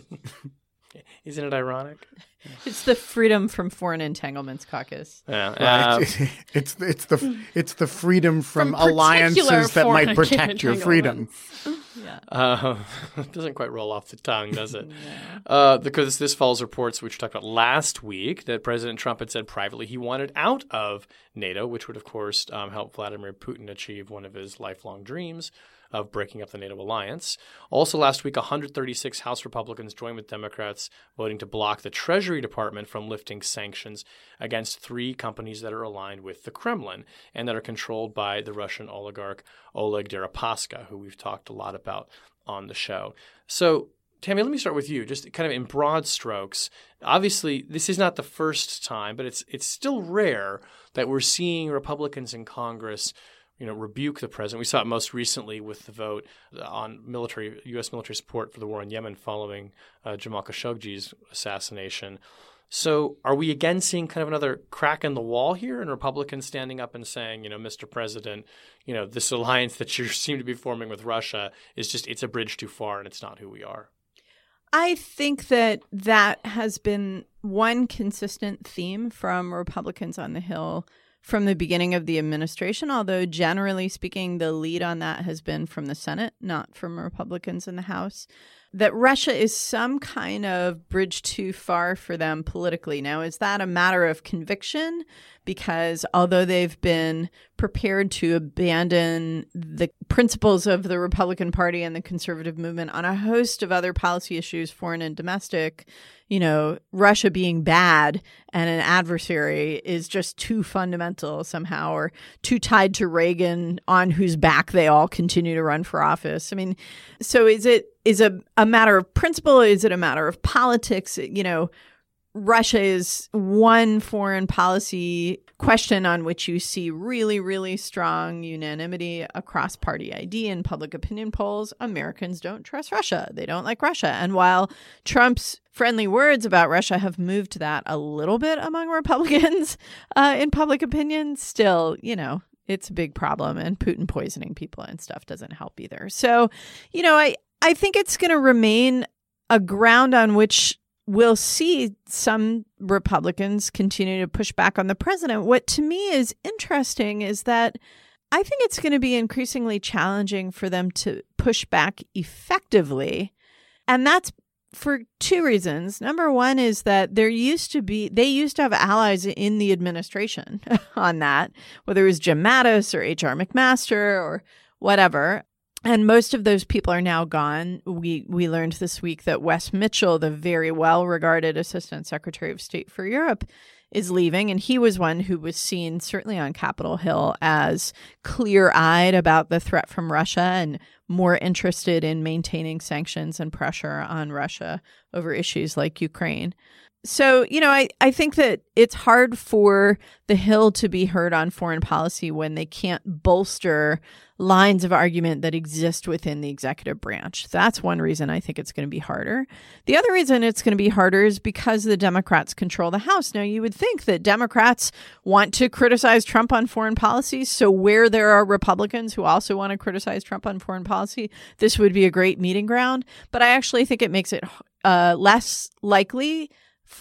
Isn't it ironic? It's the Freedom from Foreign Entanglements Caucus. Yeah, Right. uh, it's it's the it's the freedom from, From alliances that might particular protect your freedom. Yeah. Uh, it doesn't quite roll off the tongue, does it? Yeah. uh, because this follows reports which we talked about last week that President Trump had said privately he wanted out of NATO, which would, of course, um, help Vladimir Putin achieve one of his lifelong dreams of breaking up the NATO alliance. Also last week, one hundred thirty-six House Republicans joined with Democrats voting to block the Treasury Department from lifting sanctions against three companies that are aligned with the Kremlin and that are controlled by the Russian oligarch Oleg Deripaska, who we've talked a lot about on the show. So, Tammy, let me start with you, just kind of in broad strokes. Obviously, this is not the first time, but it's it's still rare that we're seeing Republicans in Congress you know, rebuke the president. We saw it most recently with the vote on military U S military support for the war in Yemen following uh, Jamal Khashoggi's assassination. So are we again seeing kind of another crack in the wall here and Republicans standing up and saying, you know, Mister President, you know, this alliance that you seem to be forming with Russia is just, it's a bridge too far and it's not who we are? I think that that has been one consistent theme from Republicans on the Hill from the beginning of the administration, although generally speaking, the lead on that has been from the Senate, not from Republicans in the House, that Russia is some kind of bridge too far for them politically. Now, is that a matter of conviction? Because although they've been prepared to abandon the principles of the Republican Party and the conservative movement on a host of other policy issues, foreign and domestic, you know, Russia being bad and an adversary is just too fundamental somehow, or too tied to Reagan, on whose back they all continue to run for office. I mean, so is it is a, a matter of principle? Is it a matter of politics? You know, Russia is one foreign policy question on which you see really, really strong unanimity across party I D and public opinion polls. Americans don't trust Russia. They don't like Russia. And while Trump's friendly words about Russia have moved that a little bit among Republicans uh, in public opinion, still, you know, it's a big problem. And Putin poisoning people and stuff doesn't help either. So, you know, I, I think it's going to remain a ground on which we'll see some Republicans continue to push back on the president. What to me is interesting is that I think it's going to be increasingly challenging for them to push back effectively. And that's for two reasons. Number one is that there used to be, they used to have allies in the administration on that, whether it was Jim Mattis or H R McMaster or whatever. And most of those people are now gone. We we learned this week that Wes Mitchell, the very well-regarded Assistant Secretary of State for Europe, is leaving. And he was one who was seen, certainly on Capitol Hill, as clear-eyed about the threat from Russia and more interested in maintaining sanctions and pressure on Russia over issues like Ukraine. So, you know, I, I think that it's hard for the Hill to be heard on foreign policy when they can't bolster lines of argument that exist within the executive branch. That's one reason I think it's going to be harder. The other reason it's going to be harder is because the Democrats control the House. Now, you would think that Democrats want to criticize Trump on foreign policy. So where there are Republicans who also want to criticize Trump on foreign policy, this would be a great meeting ground. But I actually think it makes it uh, less likely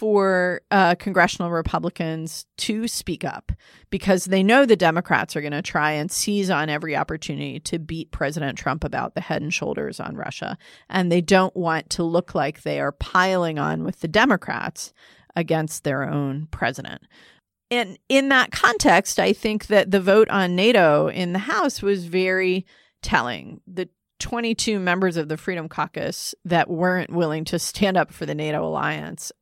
for uh, congressional Republicans to speak up because they know the Democrats are going to try and seize on every opportunity to beat President Trump about the head and shoulders on Russia. And they don't want to look like they are piling on with the Democrats against their own president. And in that context, I think that the vote on NATO in the House was very telling. The twenty-two members of the Freedom Caucus that weren't willing to stand up for the NATO alliance,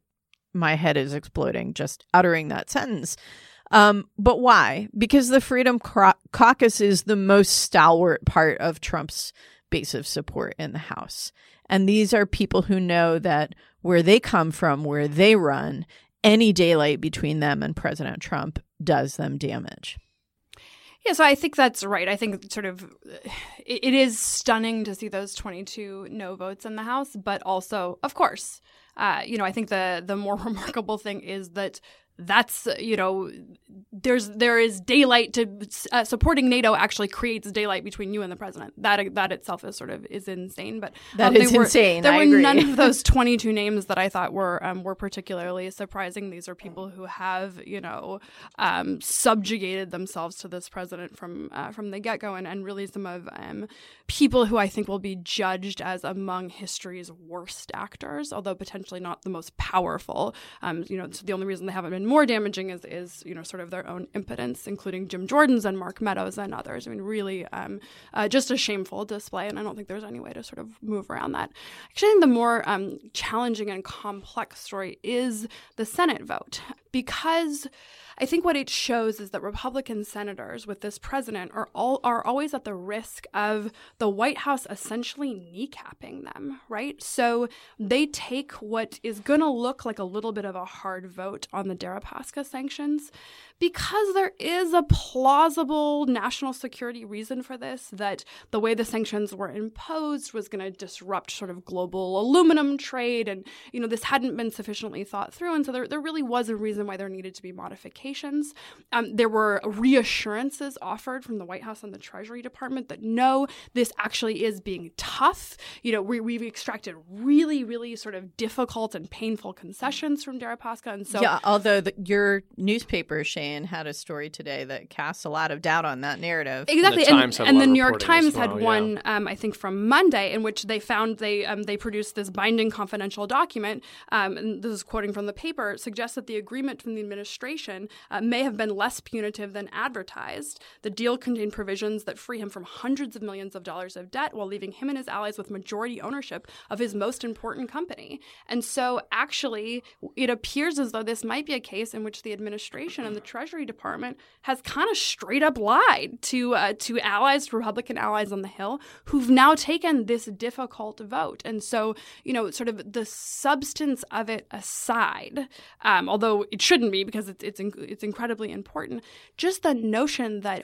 my head is exploding just uttering that sentence. Um, but why? Because the Freedom Caucus is the most stalwart part of Trump's base of support in the House. And these are people who know that where they come from, where they run, any daylight between them and President Trump does them damage. Yeah, so I think that's right. I think sort of it, it is stunning to see those twenty-two no votes in the House, but also, of course, Uh, you know, I think the the more remarkable thing is that that's, you know, there's there is daylight to uh, supporting NATO actually creates daylight between you and the president. That that itself is sort of is insane. But that um, is were, insane. There I were agree. none of those twenty-two names that I thought were um, were particularly surprising. These are people who have, you know, um, subjugated themselves to this president from uh, from the get go, and, and really some of um, people who I think will be judged as among history's worst actors, although potentially not the most powerful. Um, you know, so the only reason they haven't been more damaging is, is you know, sort of their own impotence, including Jim Jordan's and Mark Meadows and others. I mean, really um, uh, just a shameful display, and I don't think there's any way to sort of move around that. Actually, I think the more um, challenging and complex story is the Senate vote, because I think what it shows is that Republican senators with this president are all are always at the risk of the White House essentially kneecapping them, right? So they take what is going to look like a little bit of a hard vote on the Deripaska sanctions because there is a plausible national security reason for this, that the way the sanctions were imposed was going to disrupt sort of global aluminum trade, and, you know, this hadn't been sufficiently thought through, and so there, there really was a reason why there needed to be modifications. Um, there were reassurances offered from the White House and the Treasury Department that no, this actually is being tough. You know, we, we've extracted really, really sort of difficult and painful concessions from Deripaska, and so yeah. Although the, your newspaper, Shane, had a story today that casts a lot of doubt on that narrative. Exactly, the and, and the New York Times well, had yeah. one, um, I think, from Monday, in which they found they um, they produced this binding confidential document, um, and this is quoting from the paper, suggests that the agreement from the administration uh, may have been less punitive than advertised. The deal contained provisions that free him from hundreds of millions of dollars of debt while leaving him and his allies with majority ownership of his most important company. And so actually, it appears as though this might be a case in which the administration and the Treasury Department has kind of straight up lied to uh, to allies, Republican allies on the Hill, who've now taken this difficult vote. And so, you know, sort of the substance of it aside, um, although it shouldn't be because it's it's, it's incredibly important, just the notion that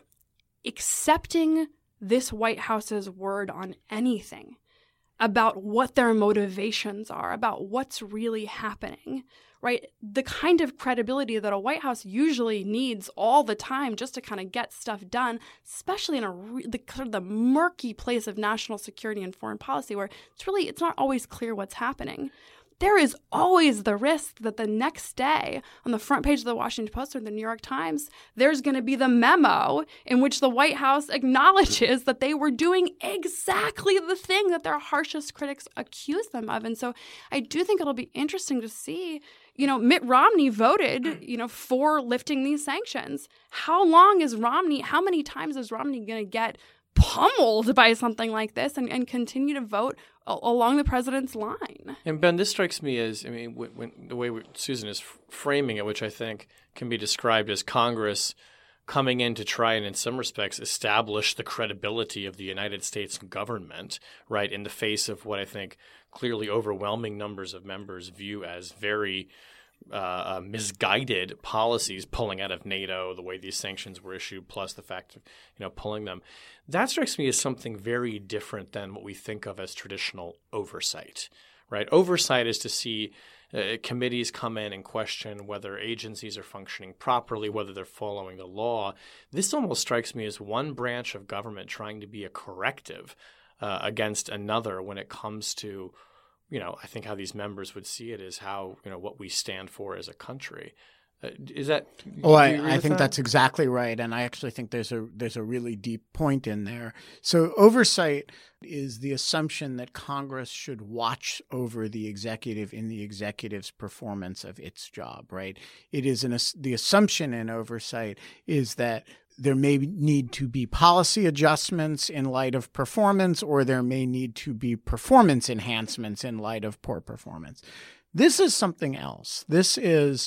accepting this White House's word on anything about what their motivations are, about what's really happening, right? The kind of credibility that a White House usually needs all the time just to kind of get stuff done, especially in a re- the sort of the murky place of national security and foreign policy where it's really, it's not always clear what's happening. There is always the risk that the next day on the front page of the Washington Post or the New York Times, there's going to be the memo in which the White House acknowledges that they were doing exactly the thing that their harshest critics accuse them of. And so I do think it'll be interesting to see, you know, Mitt Romney voted, you know, for lifting these sanctions. How long is Romney, how many times is Romney going to get pummeled by something like this and, and continue to vote a- along the president's line? And Ben, this strikes me as, I mean, when, when the way we, Susan is f- framing it, which I think can be described as Congress coming in to try and, in some respects, establish the credibility of the United States government, right, in the face of what I think clearly overwhelming numbers of members view as very Uh, uh, misguided policies pulling out of NATO, the way these sanctions were issued, plus the fact of, you know, pulling them. That strikes me as something very different than what we think of as traditional oversight, right? Oversight is to see uh, committees come in and question whether agencies are functioning properly, whether they're following the law. This almost strikes me as one branch of government trying to be a corrective uh, against another when it comes to, you know, I think how these members would see it is how, you know, what we stand for as a country. Uh, is that? Oh, I, I think that? that's exactly right. And I actually think there's a there's a really deep point in there. So oversight is the assumption that Congress should watch over the executive in the executive's performance of its job, right? It is an the assumption in oversight is that there may need to be policy adjustments in light of performance, or there may need to be performance enhancements in light of poor performance. This is something else. This is,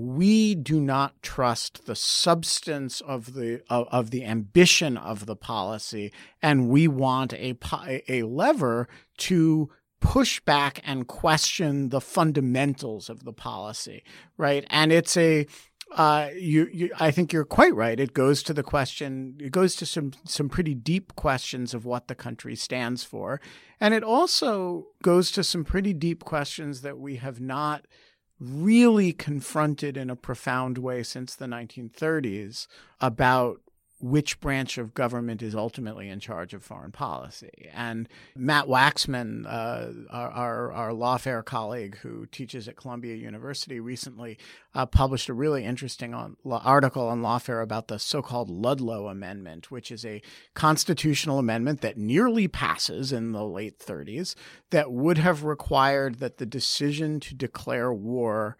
we do not trust the substance of the of, of the ambition of the policy, and we want a a lever to push back and question the fundamentals of the policy, right? And it's a Uh, you, you, I think you're quite right. It goes to the question, it goes to some, some pretty deep questions of what the country stands for. And it also goes to some pretty deep questions that we have not really confronted in a profound way since the nineteen thirties about which branch of government is ultimately in charge of foreign policy. And Matt Waxman, uh, our, our, our lawfare colleague who teaches at Columbia University, recently uh, published a really interesting on, article on lawfare about the so-called Ludlow Amendment, which is a constitutional amendment that nearly passes in the late thirties that would have required that the decision to declare war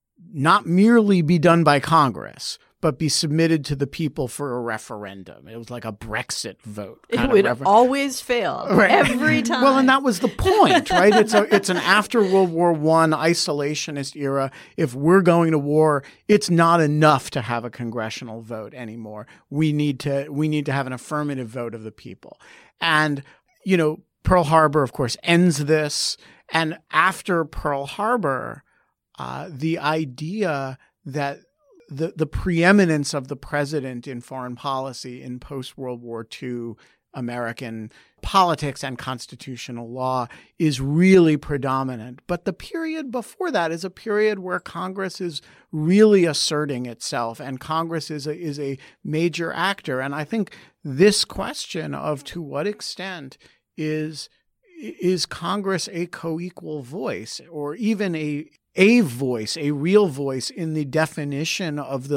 not merely be done by Congress, but be submitted to the people for a referendum. It was like a Brexit vote. It would refer- always fail right. every time. Well, and that was the point, right? It's a, it's an after World War One isolationist era. If we're going to war, it's not enough to have a congressional vote anymore. We need to we need to have an affirmative vote of the people. And, you know, Pearl Harbor, of course, ends this. And after Pearl Harbor, uh, the idea that The, the preeminence of the president in foreign policy in post-World War Two American politics and constitutional law is really predominant. But the period before that is a period where Congress is really asserting itself, and Congress is a, is a major actor. And I think this question of to what extent is is Congress a co-equal voice, or even a a voice, a real voice in the definition of the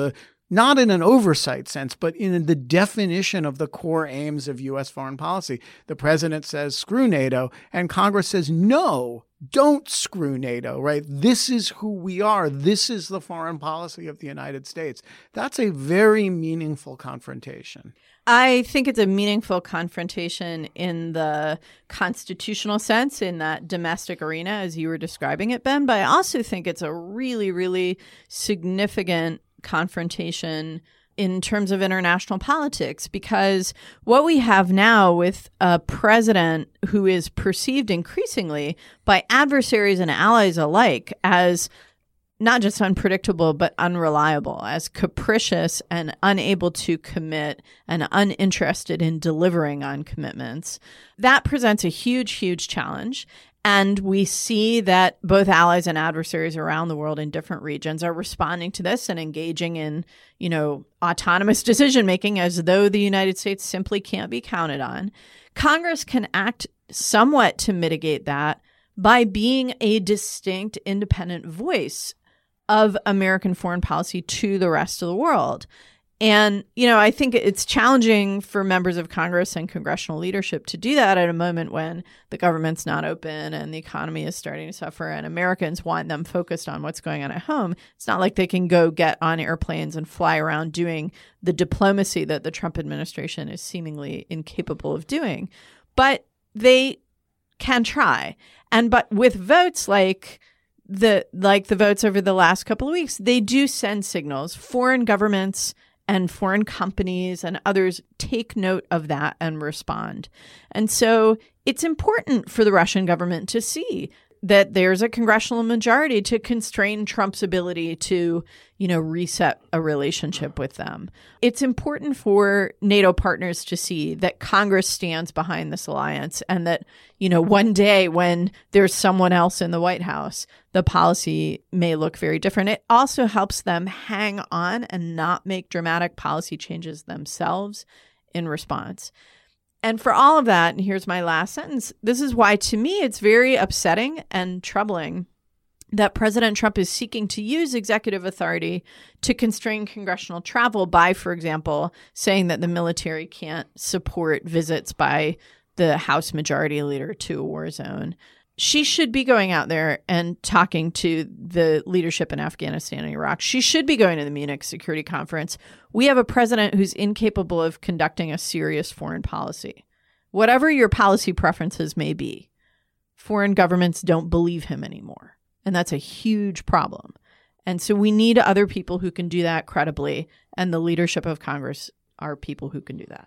not in an oversight sense, but in the definition of the core aims of U S foreign policy. The president says, screw NATO, and Congress says, no, don't screw NATO, right? This is who we are. This is the foreign policy of the United States. That's a very meaningful confrontation. I think it's a meaningful confrontation in the constitutional sense, in that domestic arena, as you were describing it, Ben. But I also think it's a really, really significant confrontation in terms of international politics, because what we have now with a president who is perceived increasingly by adversaries and allies alike as not just unpredictable, but unreliable, as capricious and unable to commit and uninterested in delivering on commitments, that presents a huge, huge challenge. And we see that both allies and adversaries around the world in different regions are responding to this and engaging in, you know, autonomous decision making as though the United States simply can't be counted on. Congress can act somewhat to mitigate that by being a distinct, independent voice of American foreign policy to the rest of the world. And, you know, I think it's challenging for members of Congress and congressional leadership to do that at a moment when the government's not open and the economy is starting to suffer and Americans want them focused on what's going on at home. It's not like they can go get on airplanes and fly around doing the diplomacy that the Trump administration is seemingly incapable of doing. But they can try. And but with votes like the like the votes over the last couple of weeks, they do send signals. Foreign governments and foreign companies and others take note of that and respond. And so it's important for the Russian government to see that there's a congressional majority to constrain Trump's ability to, you know, reset a relationship with them. It's important for NATO partners to see that Congress stands behind this alliance and that, you know, one day when there's someone else in the White House, the policy may look very different. It also helps them hang on and not make dramatic policy changes themselves in response. And for all of that, and here's my last sentence, this is why, to me, it's very upsetting and troubling that President Trump is seeking to use executive authority to constrain congressional travel by, for example, saying that the military can't support visits by the House Majority Leader to a war zone. She should be going out there and talking to the leadership in Afghanistan and Iraq. She should be going to the Munich Security Conference. We have a president who's incapable of conducting a serious foreign policy. Whatever your policy preferences may be, foreign governments don't believe him anymore. And that's a huge problem. And so we need other people who can do that credibly. And the leadership of Congress are people who can do that.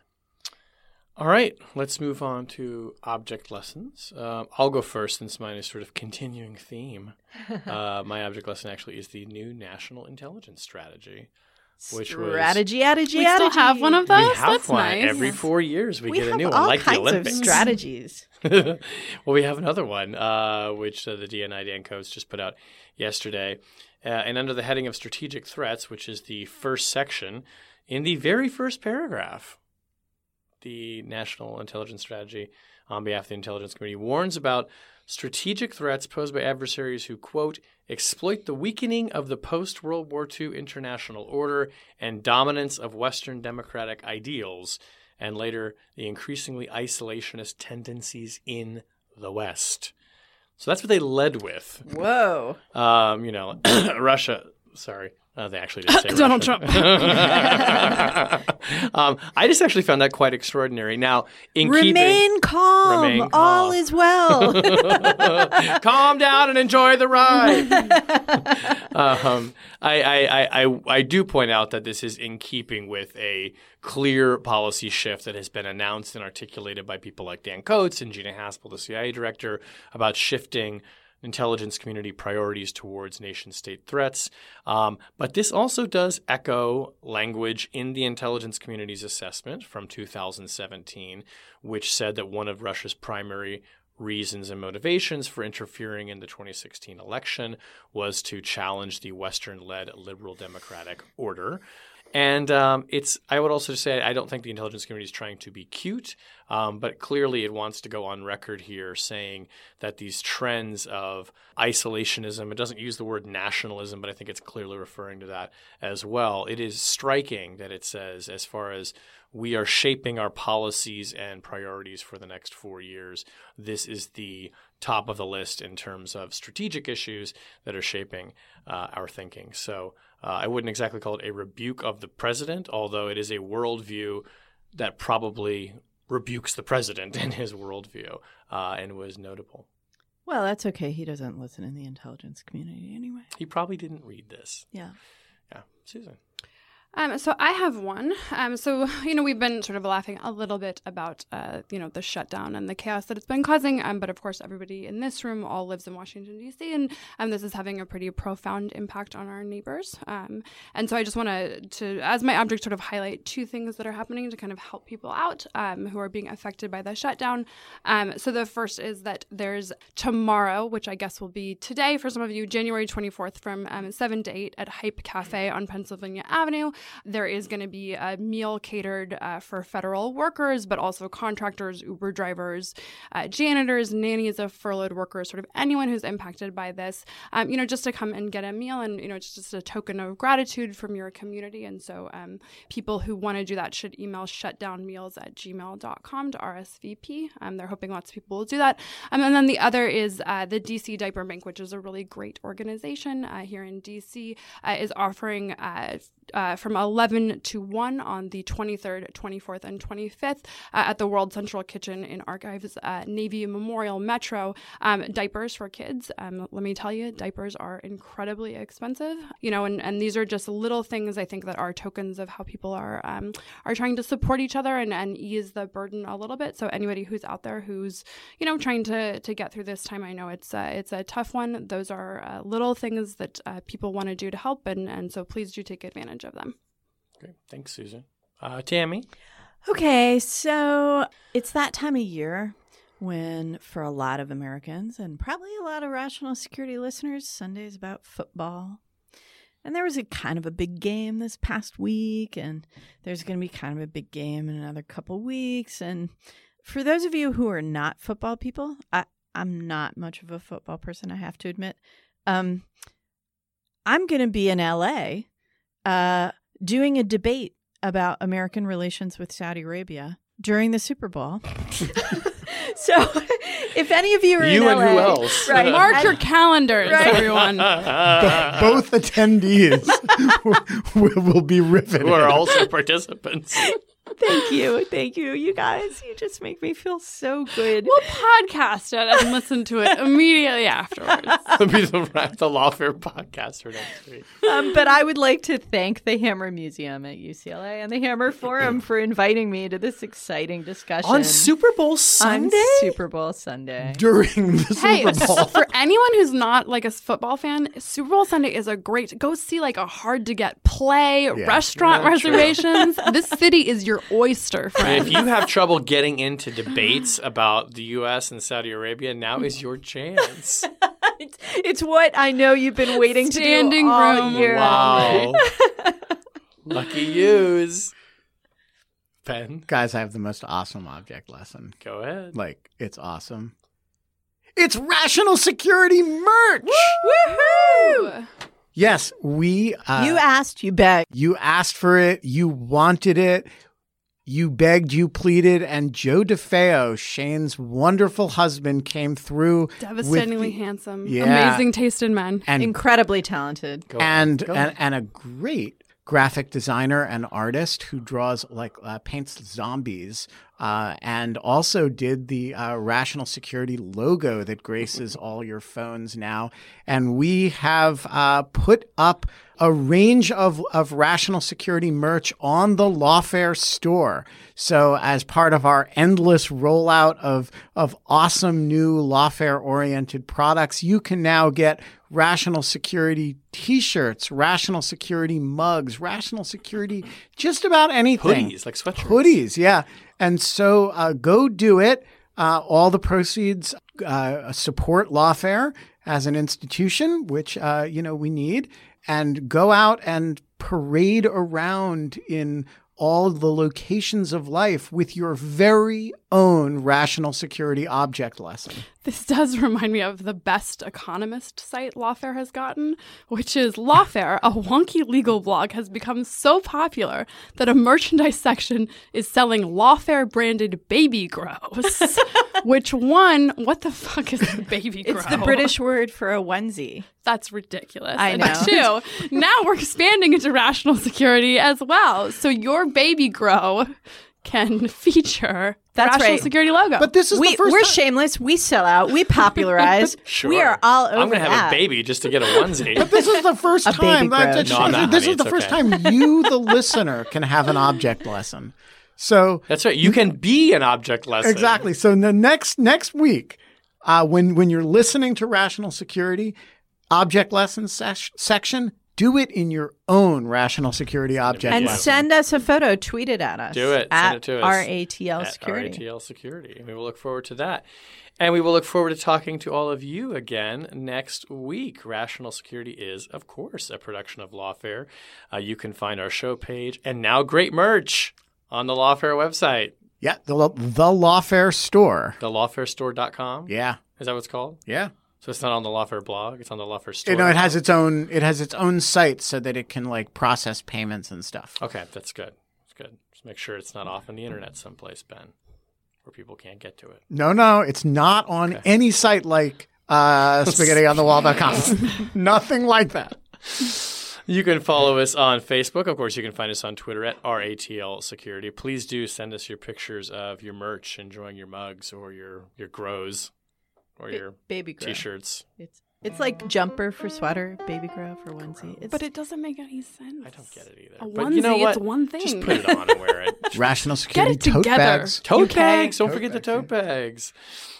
All right, let's move on to object lessons. Uh, I'll go first since mine is sort of continuing theme. Uh, my object lesson actually is the new National Intelligence Strategy. Which strategy, was, strategy, we still have one of those? We have That's one. nice. Every four years we, we get a have new all one, like kinds the Olympics. of strategies. Well, we have another one, uh, which uh, the D N I Dan Coats just put out yesterday. Uh, and under the heading of strategic threats, which is the first section, in the very first paragraph, the National Intelligence Strategy on behalf of the Intelligence Community warns about strategic threats posed by adversaries who, quote, exploit the weakening of the post-World War Two international order and dominance of Western democratic ideals, and later the increasingly isolationist tendencies in the West. So that's what they led with. Whoa. Um, you know, Russia, sorry. Uh, they actually did say Donald Trump. um, I just actually found that quite extraordinary. Now, in Remain keeping, calm. Remain All calm. is well. Calm down and enjoy the ride. um, I, I, I, I do point out that this is in keeping with a clear policy shift that has been announced and articulated by people like Dan Coats and Gina Haspel, the C I A director, about shifting intelligence community priorities towards nation-state threats. Um, but this also does echo language in the intelligence community's assessment from two thousand seventeen, which said that one of Russia's primary reasons and motivations for interfering in the twenty sixteen election was to challenge the Western-led liberal democratic order. And um, it's. I would also say I don't think the intelligence community is trying to be cute, um, but clearly it wants to go on record here saying that these trends of isolationism, it doesn't use the word nationalism, but I think it's clearly referring to that as well. It is striking that it says, as far as we are shaping our policies and priorities for the next four years, this is the top of the list in terms of strategic issues that are shaping uh, our thinking. So uh, I wouldn't exactly call it a rebuke of the president, although it is a worldview that probably rebukes the president in his worldview uh, and was notable. Well, that's okay. He doesn't listen in the intelligence community anyway. He probably didn't read this. Yeah. Yeah. Susan. Um, so I have one. Um, so, you know, we've been sort of laughing a little bit about, uh, you know, the shutdown and the chaos that it's been causing. Um, but of course, everybody in this room all lives in Washington, D C, and um, this is having a pretty profound impact on our neighbors. Um, and so I just want to, to, as my object, sort of highlight two things that are happening to kind of help people out um, who are being affected by the shutdown. Um, so the first is that there's tomorrow, which I guess will be today for some of you, January twenty-fourth from um, seven to eight at Hype Cafe on Pennsylvania Avenue. There is going to be a meal catered uh, for federal workers, but also contractors, Uber drivers, uh, janitors, nannies of furloughed workers, sort of anyone who's impacted by this, um, you know, just to come and get a meal. And, you know, it's just a token of gratitude from your community. And so um, people who want to do that should email shutdownmeals at gmail dot com to R S V P. Um, they're hoping lots of people will do that. Um, and then the other is uh, the D C Diaper Bank, which is a really great organization uh, here in D C, uh, is offering uh, Uh, from eleven to one on the twenty-third, twenty-fourth, and twenty-fifth uh, at the World Central Kitchen in Archives uh, Navy Memorial Metro. Um, diapers for kids. Um, let me tell you, diapers are incredibly expensive. You know, and, and these are just little things I think that are tokens of how people are um, are trying to support each other and, and ease the burden a little bit. So anybody who's out there who's, you know, trying to to get through this time, I know it's uh, it's a tough one. Those are uh, little things that uh, people want to do to help, and and so please do take advantage of them. Great. Thanks, Susan. Uh, Tammy? Okay, so it's that time of year when, for a lot of Americans and probably a lot of Rational Security listeners, Sunday's about football. And there was a kind of a big game this past week, and there's going to be kind of a big game in another couple weeks. And for those of you who are not football people, I, I'm not much of a football person, I have to admit. Um, I'm going to be in L A Uh, doing a debate about American relations with Saudi Arabia during the Super Bowl. So if any of you are you in and L A, who else? right, Mark and- your calendars, Right. everyone. Bo- both attendees will, will be riveted. Who are also participants. Thank you. Thank you. You guys, you just make me feel so good. We'll podcast it and listen to it immediately afterwards. It'll be the, the Lawfare podcast for next week. Um, but I would like to thank the Hammer Museum at U C L A and the Hammer Forum for inviting me to this exciting discussion. On Super Bowl Sunday? On Super Bowl Sunday. During the Hey, Super Bowl. for anyone who's not like a football fan, Super Bowl Sunday is a great go see like a hard to get play, restaurant Yeah, true. reservations. This city is your oyster, friend. If you have trouble getting into debates about the U S and Saudi Arabia, now is your chance. it's, it's what I know you've been waiting Standing to do all room. year. Wow. Lucky yous. Ben, Guys, I have the most awesome object lesson. go ahead. Like, it's awesome. It's Rational Security merch! Woohoo! Yes, we... Uh, You asked, you begged. You asked for it. You wanted it. You begged, you pleaded, and Joe DeFeo, Shane's wonderful husband, came through. Devastatingly with the- handsome. Yeah. Amazing taste in men. and Incredibly talented. Go and, ahead. Go and ahead. and a great graphic designer and artist who draws like uh, paints zombies, uh, and also did the uh, Rational Security logo that graces all your phones now. And we have uh, put up a range of, of Rational Security merch on the Lawfare store. So as part of our endless rollout of, of awesome new Lawfare-oriented products, you can now get Rational Security t-shirts, Rational Security mugs, Rational Security, just about anything. Hoodies, like sweatshirts. Hoodies, yeah. And so uh, go do it. Uh, all the proceeds uh, support Lawfare as an institution, which, uh, you know, we need, and go out and parade around in all the locations of life with your very own rational security object lesson. This does remind me of the best economist site Lawfare has gotten, which is Lawfare, a wonky legal blog, has become so popular that a merchandise section is selling Lawfare branded baby grows. Which one, what the fuck is a baby grow? It's the British word for a onesie. That's ridiculous. I And know. two, now we're expanding into rational security as well. So your baby grow can feature That's rational right. security logo. But this is We, the first we're time. shameless. We sell out. We popularize. Sure. We are all over I'm going to have that. a baby just to get a onesie. This is the first A time. baby that- grows. No, I'm not, this honey, is the it's first okay. time you, the listener, can have an object lesson. So That's right. You can be an object lesson. exactly. So the next next week, uh, when when you're listening to Rational Security object lesson ses- section, do it in your own Rational Security object And lesson. send us a photo. Tweet it at us. Do it. At Send it to us. R A T L At Security. R A T L Security. And we will look forward to that. And we will look forward to talking to all of you again next week. Rational Security is, of course, a production of Lawfare. Uh, you can find our show page and now great merch on the Lawfare website, Yeah, the the Lawfare store. the lawfare store dot com. Yeah, Is that what it's called? yeah. So it's not on the Lawfare blog. It's on the Lawfare store. You know, it has its own it has its own site so that it can like process payments and stuff. Okay, that's good. That's good. Just make sure it's not off on the internet someplace, Ben, where people can't get to it. No, no, it's not on any site like uh, spaghetti on the wall dot com. Nothing like that. You can follow us on Facebook. Of course, you can find us on Twitter at R A T L Security. Please do send us your pictures of your merch, enjoying your mugs or your, your grows or your Baby grow. T-shirts. It's it's like jumper for sweater, baby grow for onesie. It's, but it doesn't make any sense. I don't get it either. A but you know onesie, what? it's one thing. Just put it on and wear it. Rational Security it tote together. bags. Tote Okay. bags. Don't Tote forget the bags, tote bags.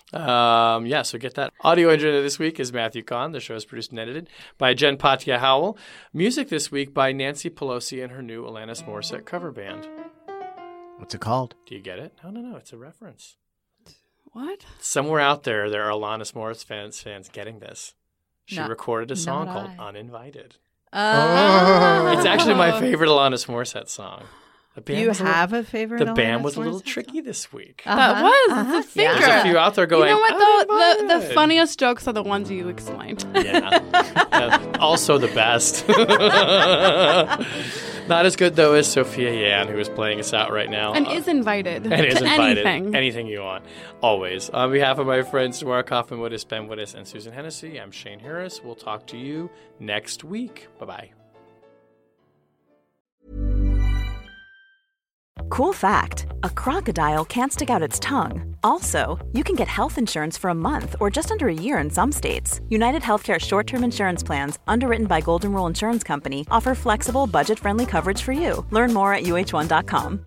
Um, yeah, so get that. Audio engineer this week is Matthew Kahn. The show is produced and edited by Jen Patia Howell. Music this week by Nancy Pelosi and her new Alanis Morissette cover band. What's it called? Do you get it? No, no, no. It's a reference. What? Somewhere out there, there are Alanis Morissette fans, fans getting this. She Not- recorded a song not called I. Uninvited. Uh, It's actually my favorite Alanis Morissette song. The band You was a little- have a favorite? The band Alanis was a little Morissette tricky this week. song? That Uh-huh, was. uh-huh, It's a yeah. finger. There's a few out there going, you know what, though? The, the "Uninvited." funniest jokes are the ones you explained. Yeah. Yeah. Also the best. Not as good, though, as Sophia Yan, who is playing us out right now. And Uh, is invited and is to invited. anything. Anything you want. Always. On behalf of my friends Tamara Kaufman Wittes, Ben Wittes, and Susan Hennessy, I'm Shane Harris. We'll talk to you next week. Bye-bye. Cool fact, a crocodile can't stick out its tongue. Also, you can get health insurance for a month or just under a year in some states. United Healthcare short-term insurance plans, underwritten by Golden Rule Insurance Company, offer flexible, budget-friendly coverage for you. Learn more at U H one dot com.